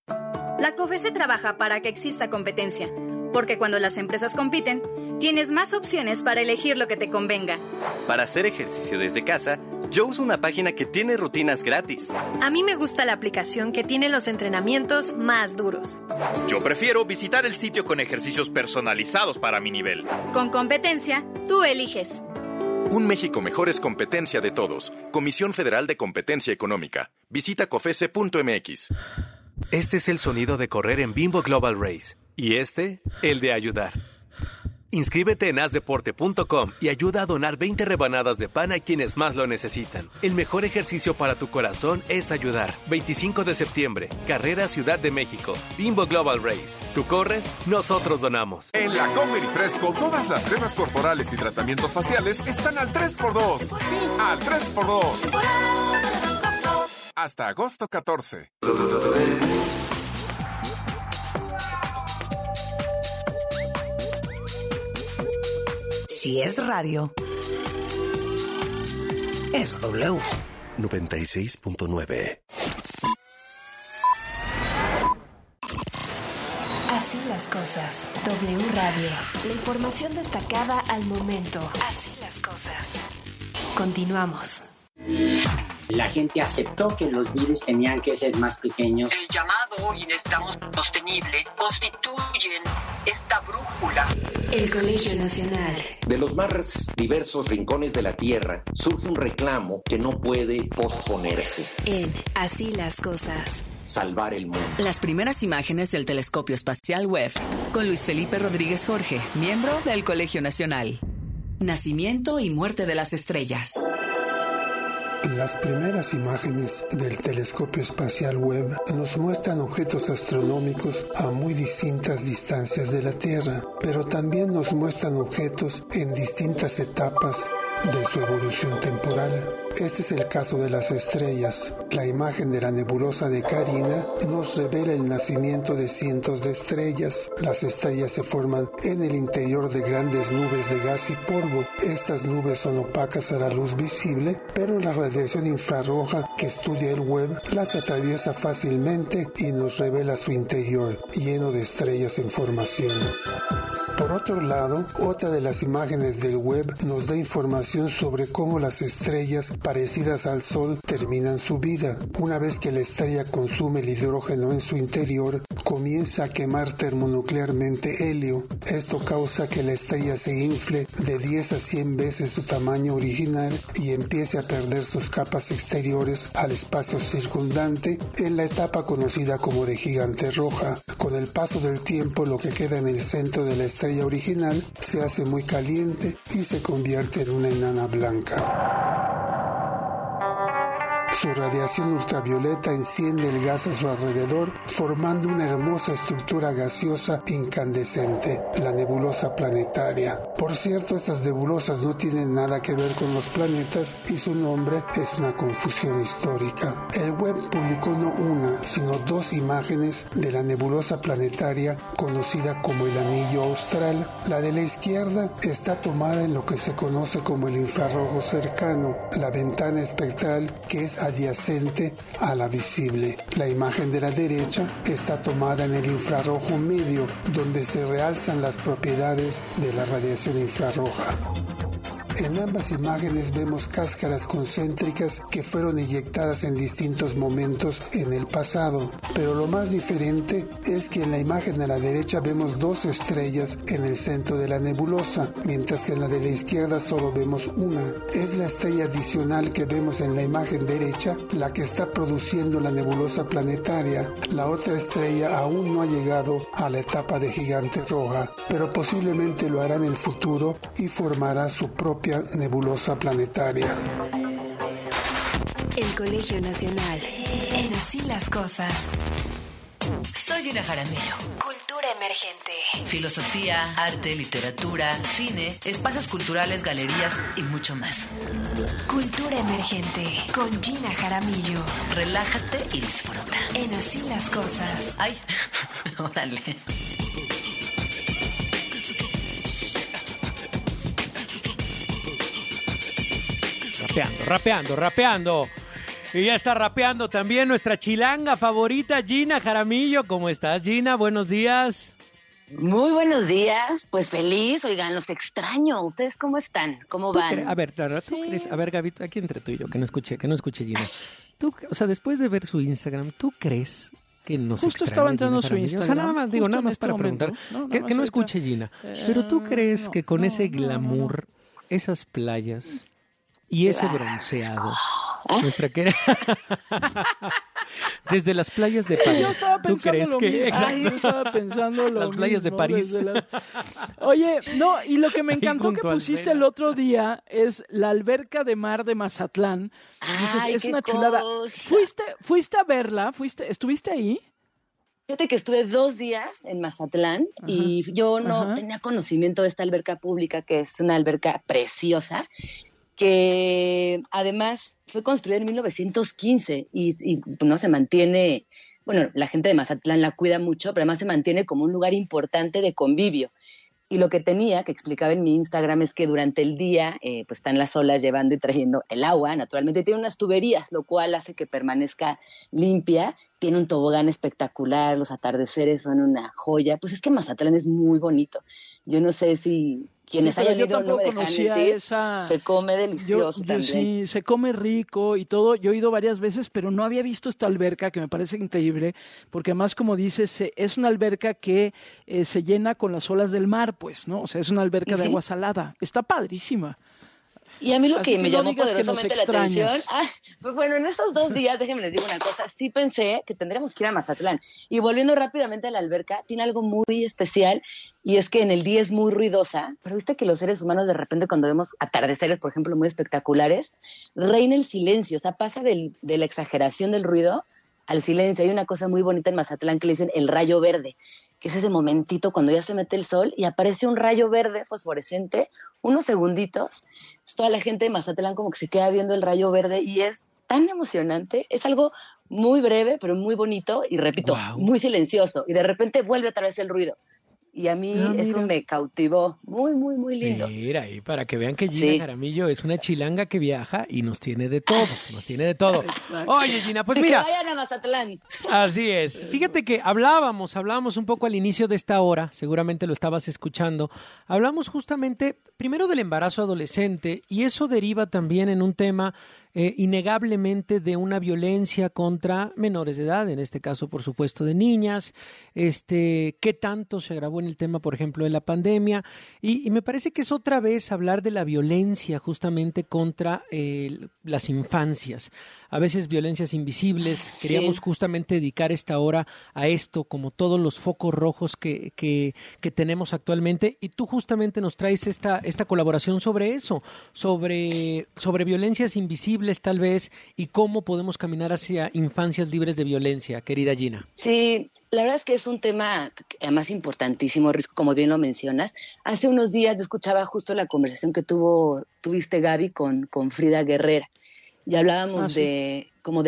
La COFESE trabaja para que exista competencia, porque cuando las empresas compiten, tienes más opciones para elegir lo que te convenga. Para hacer ejercicio desde casa, yo uso una página que tiene rutinas gratis. A mí me gusta la aplicación que tiene los entrenamientos más duros. Yo prefiero visitar el sitio con ejercicios personalizados para mi nivel. Con competencia, tú eliges. Un México mejor es competencia de todos. Comisión Federal de Competencia Económica. Visita cofese.mx. Este es el sonido de correr en Bimbo Global Race. Y este, el de ayudar. Inscríbete en hazdeporte.com y ayuda a donar 20 rebanadas de pan a quienes más lo necesitan. El mejor ejercicio para tu corazón es ayudar. 25 de septiembre, Carrera Ciudad de México, Bimbo Global Race. Tú corres, nosotros donamos. En la Comer y Fresco, todas las cremas corporales y tratamientos faciales están al 3x2. Sí, al 3x2. Hasta agosto 14. Si es radio, es W. 96.9. Así las cosas. W Radio. La información destacada al momento. Así las cosas. Continuamos. La gente aceptó que los virus tenían que ser más pequeños. El llamado Bienestar Sostenible constituyen esta brújula. El Colegio Nacional. De los más diversos rincones de la Tierra surge un reclamo que no puede posponerse. En Así las cosas. Salvar el mundo. Las primeras imágenes del telescopio espacial Webb con Luis Felipe Rodríguez Jorge, miembro del Colegio Nacional. Nacimiento y muerte de las estrellas. Las primeras imágenes del telescopio espacial Webb nos muestran objetos astronómicos a muy distintas distancias de la Tierra, pero también nos muestran objetos en distintas etapas de su evolución temporal. Este es el caso de las estrellas. La imagen de la nebulosa de Carina nos revela el nacimiento de cientos de estrellas. Las estrellas se forman en el interior de grandes nubes de gas y polvo. Estas nubes son opacas a la luz visible, pero la radiación infrarroja que estudia el Webb las atraviesa fácilmente y nos revela su interior, lleno de estrellas en formación. Por otro lado, otra de las imágenes del Webb nos da información sobre cómo las estrellas parecidas al Sol terminan su vida. Una vez que la estrella consume el hidrógeno en su interior, comienza a quemar termonuclearmente helio. Esto causa que la estrella se infle de 10 a 100 veces su tamaño original y empiece a perder sus capas exteriores al espacio circundante en la etapa conocida como de gigante roja. Con el paso del tiempo, lo que queda en el centro de la estrella original se hace muy caliente y se convierte en una enana blanca. Su radiación ultravioleta enciende el gas a su alrededor, formando una hermosa estructura gaseosa incandescente, la nebulosa planetaria. Por cierto, estas nebulosas no tienen nada que ver con los planetas y su nombre es una confusión histórica. El Webb publicó no una, sino 2 imágenes de la nebulosa planetaria conocida como el Anillo Austral. La de la izquierda está tomada en lo que se conoce como el infrarrojo cercano, la ventana espectral que es adyacente a la visible. La imagen de la derecha está tomada en el infrarrojo medio, donde se realzan las propiedades de la radiación infrarroja. En ambas imágenes vemos cáscaras concéntricas que fueron eyectadas en distintos momentos en el pasado, pero lo más diferente es que en la imagen a la derecha vemos 2 estrellas en el centro de la nebulosa, mientras que en la de la izquierda solo vemos una. Es la estrella adicional que vemos en la imagen derecha la que está produciendo la nebulosa planetaria. La otra estrella aún no ha llegado a la etapa de gigante roja, pero posiblemente lo hará en el futuro y formará su propia nebulosa planetaria. El Colegio Nacional. En Así las cosas. Soy Gina Jaramillo. Cultura emergente. Filosofía, arte, literatura, cine, espacios culturales, galerías y mucho más. Cultura emergente con Gina Jaramillo. Relájate y disfruta. En Así las cosas. Ay, órale. Rapeando. Y ya está rapeando también nuestra chilanga favorita, Gina Jaramillo. ¿Cómo estás, Gina? Buenos días. Muy buenos días. Pues feliz, oigan, los extraño. ¿Ustedes cómo están? ¿Cómo van? A ver, ¿tú crees? A ver, Gaby, aquí entre tú y yo, que no escuche Gina. Tú, o sea, después de ver su Instagram, ¿tú crees que nos Justo extraña estaba entrando Gina su Jaramillo? Instagram. O sea, nada más para preguntar. Que no escuche Gina. Pero ¿tú crees que con ese glamour, esas playas y ese bronceado, nuestra querida... Desde las playas de París. Yo estaba ¿Tú crees pensando que Exacto, yo estaba pensando lo las playas mismo, de París? Oye, no, y lo que me encantó que junto al pusiste Sena. el otro día es la alberca de mar de Mazatlán. Dices, Ay, es qué una chulada. cosa. ¿Fuiste a verla? ¿Estuviste ahí? Fíjate que estuve 2 días en Mazatlán y yo no tenía conocimiento de esta alberca pública, que es una alberca preciosa, que además fue construida en 1915 y no se mantiene, bueno, la gente de Mazatlán la cuida mucho, pero además se mantiene como un lugar importante de convivio. Y lo que tenía, que explicaba en mi Instagram, es que durante el día pues están las olas llevando y trayendo el agua, naturalmente tiene unas tuberías, lo cual hace que permanezca limpia, tiene un tobogán espectacular, los atardeceres son una joya, pues es que Mazatlán es muy bonito. Yo no sé si quienes hayan ido no me dejan mentir, se come delicioso también. Sí, se come rico y todo. Yo he ido varias veces, pero no había visto esta alberca que me parece increíble, porque además, como dices, es una alberca que se llena con las olas del mar, pues, ¿no? O sea, es una alberca de agua salada. Está padrísima. Y a mí lo Así que me no llamó digas que nos poderosamente la atención, extrañas. pues bueno, en esos 2 días, déjenme les digo una cosa, sí pensé que tendríamos que ir a Mazatlán. Y volviendo rápidamente a la alberca, tiene algo muy especial, y es que en el día es muy ruidosa, pero viste que los seres humanos de repente cuando vemos atardeceres, por ejemplo, muy espectaculares, reina el silencio, o sea, pasa de la exageración del ruido al silencio. Hay una cosa muy bonita en Mazatlán que le dicen el rayo verde, que es ese momentito cuando ya se mete el sol y aparece un rayo verde fosforescente, unos segunditos. Toda la gente de Mazatlán como que se queda viendo el rayo verde y es tan emocionante. Es algo muy breve, pero muy bonito y, repito, muy silencioso. Y de repente vuelve otra vez el ruido. Y a mí eso me cautivó. Muy, muy, muy lindo. Mira, y para que vean que Gina Jaramillo es una chilanga que viaja y nos tiene de todo, Oye, Gina, pues mira. Que vayan a Mazatlán. Así es. Fíjate que hablábamos un poco al inicio de esta hora, seguramente lo estabas escuchando. Hablamos justamente primero del embarazo adolescente y eso deriva también en un tema innegablemente de una violencia contra menores de edad, en este caso, por supuesto, de niñas, qué tanto se agravó en el tema, por ejemplo, de la pandemia, y me parece que es otra vez hablar de la violencia justamente contra las infancias, a veces violencias invisibles. Queríamos justamente dedicar esta hora a esto, como todos los focos rojos que tenemos actualmente, y tú justamente nos traes esta colaboración sobre eso, sobre violencias invisibles tal vez, y cómo podemos caminar hacia infancias libres de violencia, querida Gina. Sí, la verdad es que es un tema además importantísimo, Risco, como bien lo mencionas. Hace unos días yo escuchaba justo la conversación que tuviste, Gaby, con Frida Guerrera, y hablábamos del punto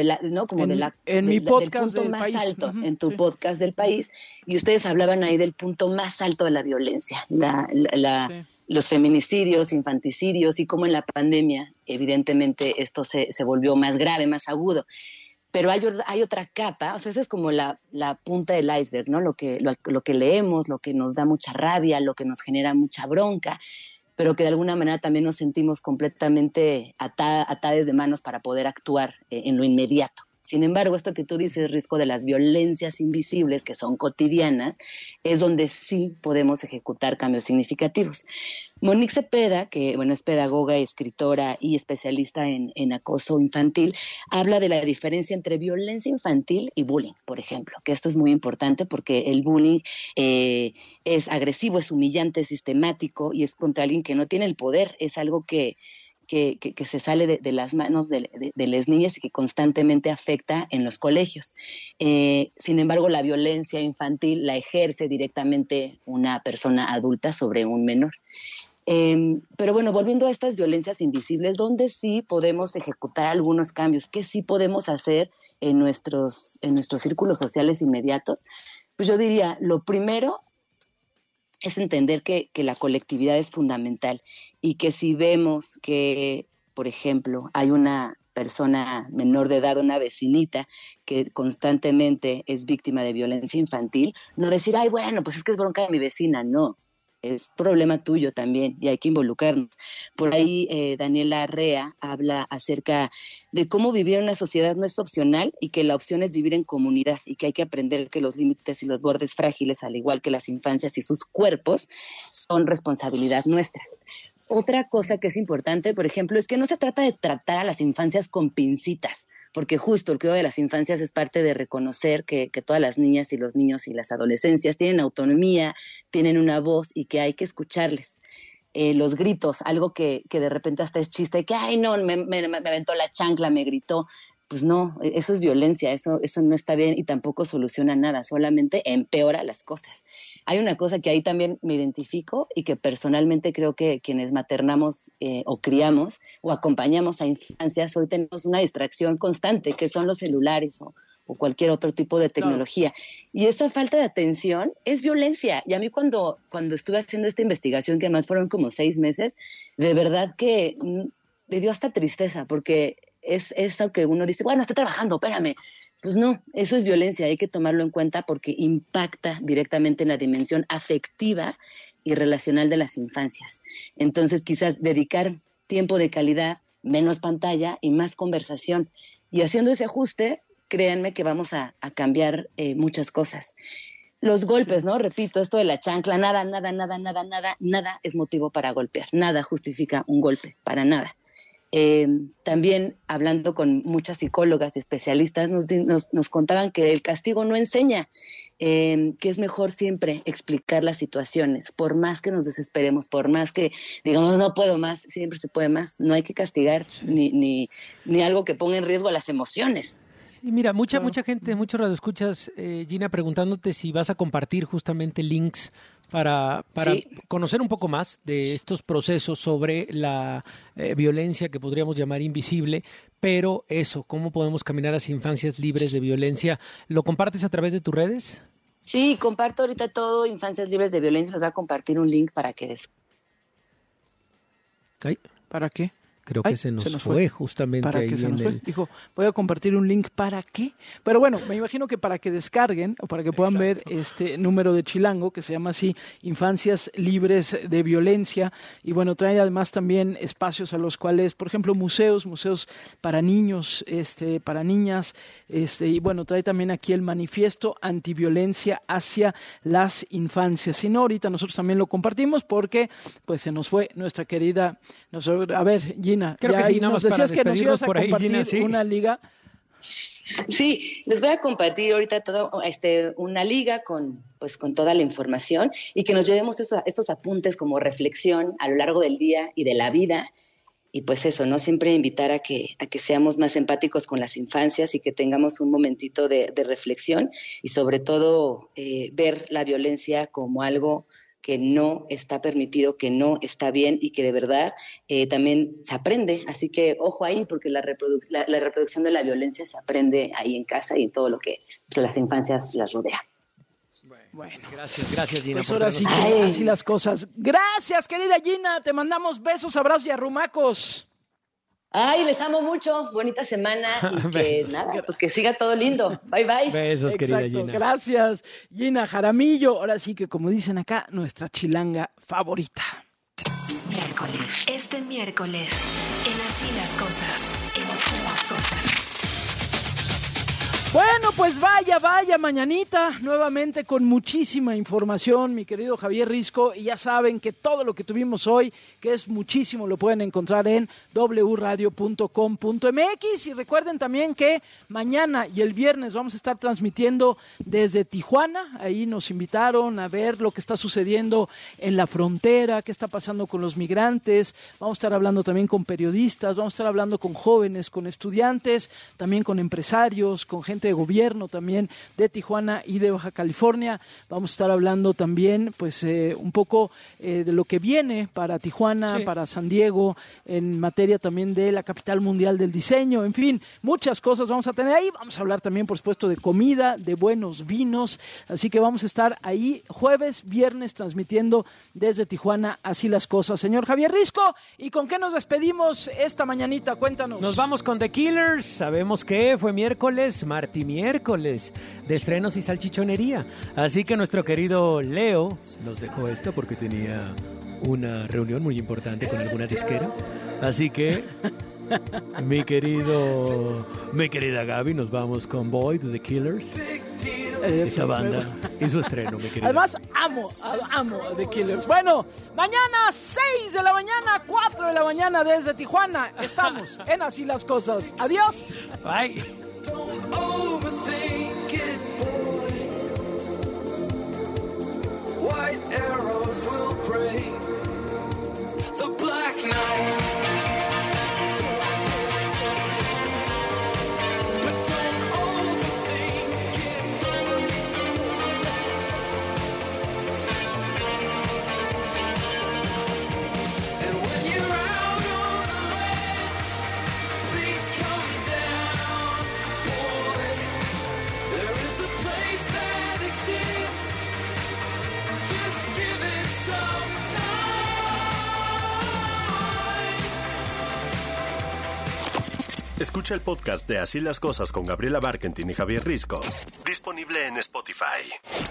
más alto, en tu podcast del país, y ustedes hablaban ahí del punto más alto de la violencia, los feminicidios, infanticidios, y cómo en la pandemia, evidentemente, esto se volvió más grave, más agudo. Pero hay otra capa, o sea, esa es como la punta del iceberg, ¿no? Lo que leemos, lo que nos da mucha rabia, lo que nos genera mucha bronca, pero que de alguna manera también nos sentimos completamente atadas de manos para poder actuar en lo inmediato. Sin embargo, esto que tú dices, Risco, de las violencias invisibles que son cotidianas, es donde sí podemos ejecutar cambios significativos. Monique Cepeda, que es pedagoga, escritora y especialista en acoso infantil, habla de la diferencia entre violencia infantil y bullying, por ejemplo, que esto es muy importante porque el bullying es agresivo, es humillante, es sistemático y es contra alguien que no tiene el poder, es algo que se sale de las manos de las niñas y que constantemente afecta en los colegios. Sin embargo, la violencia infantil la ejerce directamente una persona adulta sobre un menor. Pero bueno, volviendo a estas violencias invisibles, ¿dónde sí podemos ejecutar algunos cambios? ¿Qué sí podemos hacer en nuestros círculos sociales inmediatos? Pues yo diría, lo primero es entender que la colectividad es fundamental y que si vemos que, por ejemplo, hay una persona menor de edad, una vecinita que constantemente es víctima de violencia infantil, no decir, ay, bueno, pues es que es bronca de mi vecina, no. Es problema tuyo también y hay que involucrarnos. Por ahí Daniela Arrea habla acerca de cómo vivir en una sociedad no es opcional y que la opción es vivir en comunidad y que hay que aprender que los límites y los bordes frágiles, al igual que las infancias y sus cuerpos, son responsabilidad nuestra. Otra cosa que es importante, por ejemplo, es que no se trata de tratar a las infancias con pincitas. porque justo el cuidado de las infancias es parte de reconocer que todas las niñas y los niños y las adolescencias tienen autonomía, tienen una voz y que hay que escucharles. Los gritos, algo que de repente hasta es chiste, que ay no, me aventó la chancla, me gritó. Pues no, eso es violencia, eso no está bien y tampoco soluciona nada, solamente empeora las cosas. Hay una cosa que ahí también me identifico y que personalmente creo que quienes maternamos o criamos o acompañamos a infancias, hoy tenemos una distracción constante, que son los celulares o cualquier otro tipo de tecnología. Claro. Y esa falta de atención es violencia. Y a mí cuando estuve haciendo esta investigación, que además fueron como 6 meses, de verdad que me dio hasta tristeza, porque es eso que uno dice, bueno, estoy trabajando, espérame. Pues no, eso es violencia, hay que tomarlo en cuenta porque impacta directamente en la dimensión afectiva y relacional de las infancias. Entonces, quizás dedicar tiempo de calidad, menos pantalla y más conversación. Y haciendo ese ajuste, créanme que vamos a cambiar muchas cosas. Los golpes, ¿no? Repito, esto de la chancla, nada es motivo para golpear. Nada justifica un golpe, para nada. También hablando con muchas psicólogas y especialistas nos contaban que el castigo no enseña, que es mejor siempre explicar las situaciones, por más que nos desesperemos, por más que digamos no puedo más, siempre se puede más, no hay que castigar ni algo que ponga en riesgo las emociones. Y mira, mucha gente, muchos radioescuchas, Gina, preguntándote si vas a compartir justamente links para conocer un poco más de estos procesos sobre la violencia que podríamos llamar invisible, pero eso, ¿cómo podemos caminar hacia infancias libres de violencia? ¿Lo compartes a través de tus redes? Sí, comparto ahorita todo, Infancias Libres de Violencia, les voy a compartir un link para que ¿Para qué? Creo que se nos fue justamente para ahí que se nos fue. Dijo, voy a compartir un link ¿para qué? Pero bueno, me imagino que para que descarguen o para que puedan ver este número de Chilango, que se llama así, Infancias Libres de Violencia. Y bueno, trae además también espacios a los cuales, por ejemplo, museos para niños, para niñas, y bueno, trae también aquí el manifiesto antiviolencia hacia las infancias. Si no, ahorita nosotros también lo compartimos porque pues se nos fue nuestra querida, a ver, Gina, creo que sí, nos decías que nos ibas a por ahí, compartir Gina, sí. una liga. Sí, les voy a compartir ahorita una liga con toda la información y que nos llevemos estos apuntes como reflexión a lo largo del día y de la vida. Y pues eso, ¿no? Siempre invitar a que seamos más empáticos con las infancias y que tengamos un momentito de reflexión y sobre todo ver la violencia como algo que no está permitido, que no está bien y que de verdad también se aprende. Así que ojo ahí, porque la reproducción de la violencia se aprende ahí en casa y en todo lo que las infancias las rodea. Bueno, gracias Gina. Pues ahora sí que así las cosas. Gracias, querida Gina, te mandamos besos, abrazos y arrumacos. Ay, les amo mucho, bonita semana y que nada, pues que siga todo lindo. Bye, bye. Besos, querida Gina. Gracias, Gina Jaramillo. Ahora sí que, como dicen acá, nuestra chilanga favorita. Miércoles. Este miércoles, en Así las Cosas, Bueno, pues vaya, mañanita, nuevamente con muchísima información, mi querido Javier Risco, y ya saben que todo lo que tuvimos hoy, que es muchísimo, lo pueden encontrar en wradio.com.mx, y recuerden también que mañana y el viernes vamos a estar transmitiendo desde Tijuana. Ahí nos invitaron a ver lo que está sucediendo en la frontera, qué está pasando con los migrantes. Vamos a estar hablando también con periodistas, vamos a estar hablando con jóvenes, con estudiantes, también con empresarios, con gente de gobierno también de Tijuana y de Baja California. Vamos a estar hablando también un poco de lo que viene para Tijuana, para San Diego, en materia también de la capital mundial del diseño. En fin, muchas cosas vamos a tener ahí. Vamos a hablar también, por supuesto, de comida, de buenos vinos. Así que vamos a estar ahí jueves, viernes, transmitiendo desde Tijuana Así las Cosas. Señor Javier Risco, ¿y con qué nos despedimos esta mañanita? Cuéntanos. Nos vamos con The Killers. Sabemos que fue miércoles, miércoles de estrenos y salchichonería. Así que nuestro querido Leo nos dejó esto porque tenía una reunión muy importante con alguna disquera. Así que mi querida Gaby, nos vamos con Boy de The Killers. esa banda y su estreno, mi querido. Además, amo The Killers. Bueno, mañana 6 de la mañana, 4 de la mañana desde Tijuana. Estamos en Así las Cosas. Adiós. Bye. Don't overthink it, boy. White arrows will break the black night. Escucha el podcast de Así las Cosas con Gabriela Barkentin y Javier Risco. Disponible en Spotify.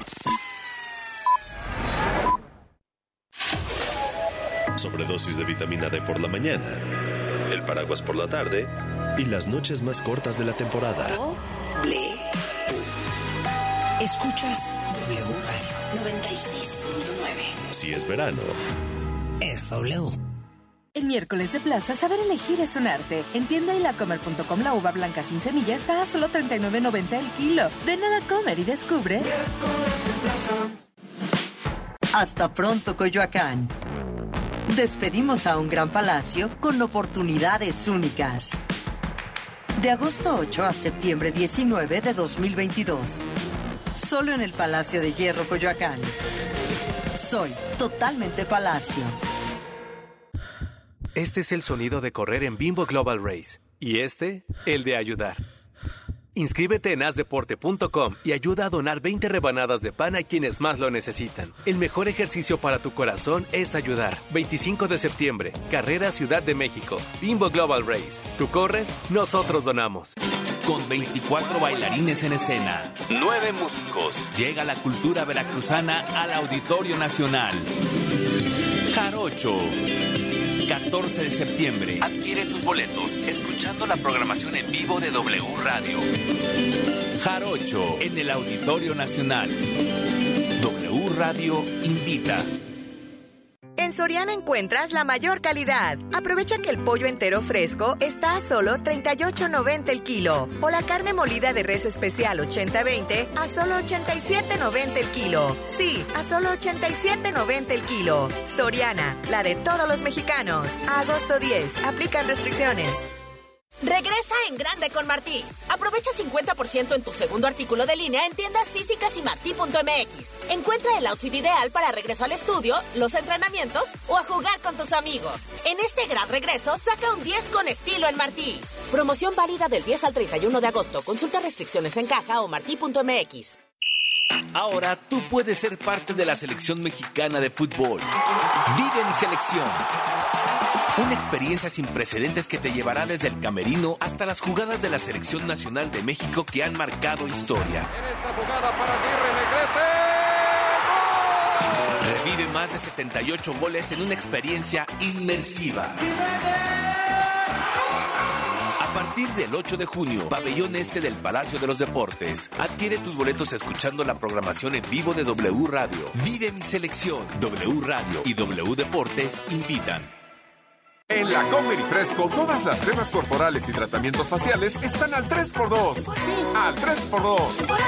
Sobredosis de vitamina D por la mañana, el paraguas por la tarde y las noches más cortas de la temporada. W. Escuchas W Radio 96.9. Si es verano, es W. El miércoles de plaza, saber elegir es un arte. En tienda y lacomer.com la uva blanca sin semilla está a solo $39.90 el kilo. Ven a La Comer y descubre. Hasta pronto, Coyoacán. Despedimos a un gran palacio con oportunidades únicas. De agosto 8 a septiembre 19 de 2022. Solo en el Palacio de Hierro, Coyoacán. Soy totalmente Palacio. Este es el sonido de correr en Bimbo Global Race. Y este, el de ayudar. Inscríbete en hazdeporte.com y ayuda a donar 20 rebanadas de pan a quienes más lo necesitan. El mejor ejercicio para tu corazón es ayudar. 25 de septiembre, Carrera Ciudad de México. Bimbo Global Race. Tú corres, nosotros donamos. Con 24 bailarines en escena, 9 músicos, llega la cultura veracruzana al Auditorio Nacional. Jarocho. 14 de septiembre. Adquiere tus boletos escuchando la programación en vivo de W Radio. Jarocho en el Auditorio Nacional. W Radio invita. En Soriana encuentras la mayor calidad. Aprovecha que el pollo entero fresco está a solo $38.90 el kilo. O la carne molida de res especial 80-20 a solo $87.90 el kilo. Sí, a solo $87.90 el kilo. Soriana, la de todos los mexicanos. A agosto 10, aplican restricciones. Regresa en grande con Martí. Aprovecha 50% en tu segundo artículo de línea en tiendas físicas y martí.mx. Encuentra el outfit ideal para regreso al estudio, los entrenamientos o a jugar con tus amigos. En este gran regreso, saca un 10 con estilo en Martí. Promoción válida del 10 al 31 de agosto. Consulta restricciones en caja o martí.mx. Ahora tú puedes ser parte de la selección mexicana de fútbol. Vive mi selección. Una experiencia sin precedentes que te llevará desde el camerino hasta las jugadas de la Selección Nacional de México que han marcado historia. En esta jugada para Aguirre, Revive más de 78 goles en una experiencia inmersiva. A partir del 8 de junio, Pabellón Este del Palacio de los Deportes. Adquiere tus boletos escuchando la programación en vivo de W Radio. Vive mi selección. W Radio y W Deportes invitan. En La Comer y Fresco, todas las cremas corporales y tratamientos faciales están al 3x2. Sí, al 3x2.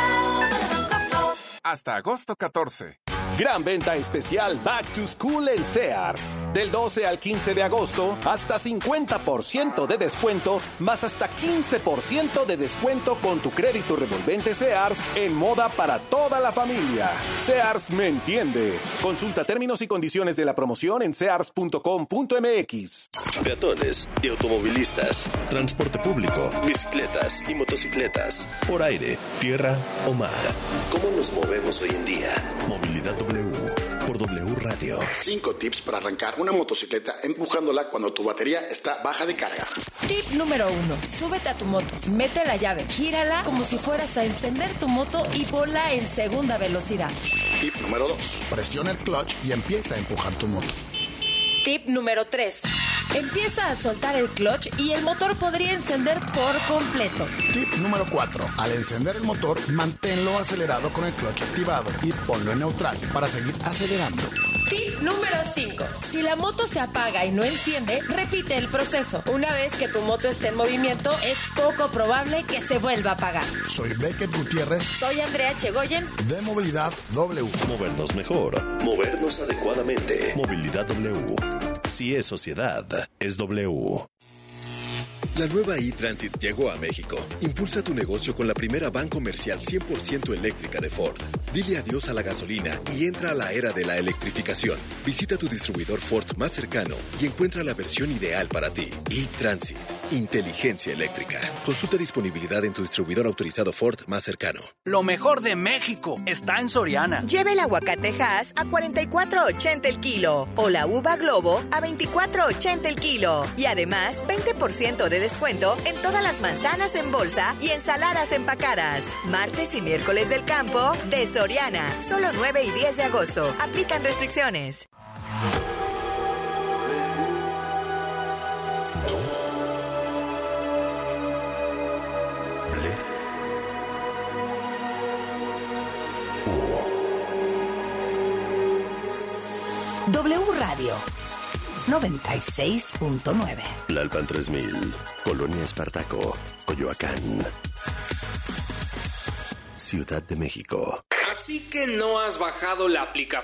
Hasta agosto 14. Gran venta especial Back to School en Sears. Del 12 al 15 de agosto, hasta 50% de descuento, más hasta 15% de descuento con tu crédito revolvente Sears en moda para toda la familia. Sears me entiende. Consulta términos y condiciones de la promoción en sears.com.mx. Peatones y automovilistas, transporte público, bicicletas y motocicletas, por aire, tierra o mar. ¿Cómo nos movemos hoy en día? Movilidad W por W Radio. 5 tips para arrancar una motocicleta empujándola cuando tu batería está baja de carga. Tip número 1. Súbete a tu moto, mete la llave, gírala como si fueras a encender tu moto y ponla en segunda velocidad. Tip número 2. Presiona el clutch y empieza a empujar tu moto. Tip número 3. Empieza a soltar el clutch y el motor podría encender por completo. Tip número 4. Al encender el motor, manténlo acelerado con el clutch activado y ponlo en neutral para seguir acelerando. Tip número 5. Si la moto se apaga y no enciende, repite el proceso. Una vez que tu moto esté en movimiento, es poco probable que se vuelva a apagar. Soy Beckett Gutiérrez. Soy Andrea Chegoyen. De Movilidad W. Movernos mejor. Movernos adecuadamente. Movilidad W. Si es sociedad, es W. La nueva e-Transit llegó a México. Impulsa tu negocio con la primera van comercial 100% eléctrica de Ford. Dile adiós a la gasolina y entra a la era de la electrificación. Visita tu distribuidor Ford más cercano y encuentra la versión ideal para ti. E-Transit. Inteligencia eléctrica. Consulta disponibilidad en tu distribuidor autorizado Ford más cercano. Lo mejor de México está en Soriana. Lleve el aguacate Hass a $44.80 el kilo o la uva Globo a $24.80 el kilo. Y además, 20% de descuento en todas las manzanas en bolsa y ensaladas empacadas. Martes y miércoles del campo de Soriana. Solo 9 y 10 de agosto. Aplican restricciones. W Radio 96.9. Tlalpan 3000, Colonia Espartaco, Coyoacán, Ciudad de México. Así que no has bajado la aplicación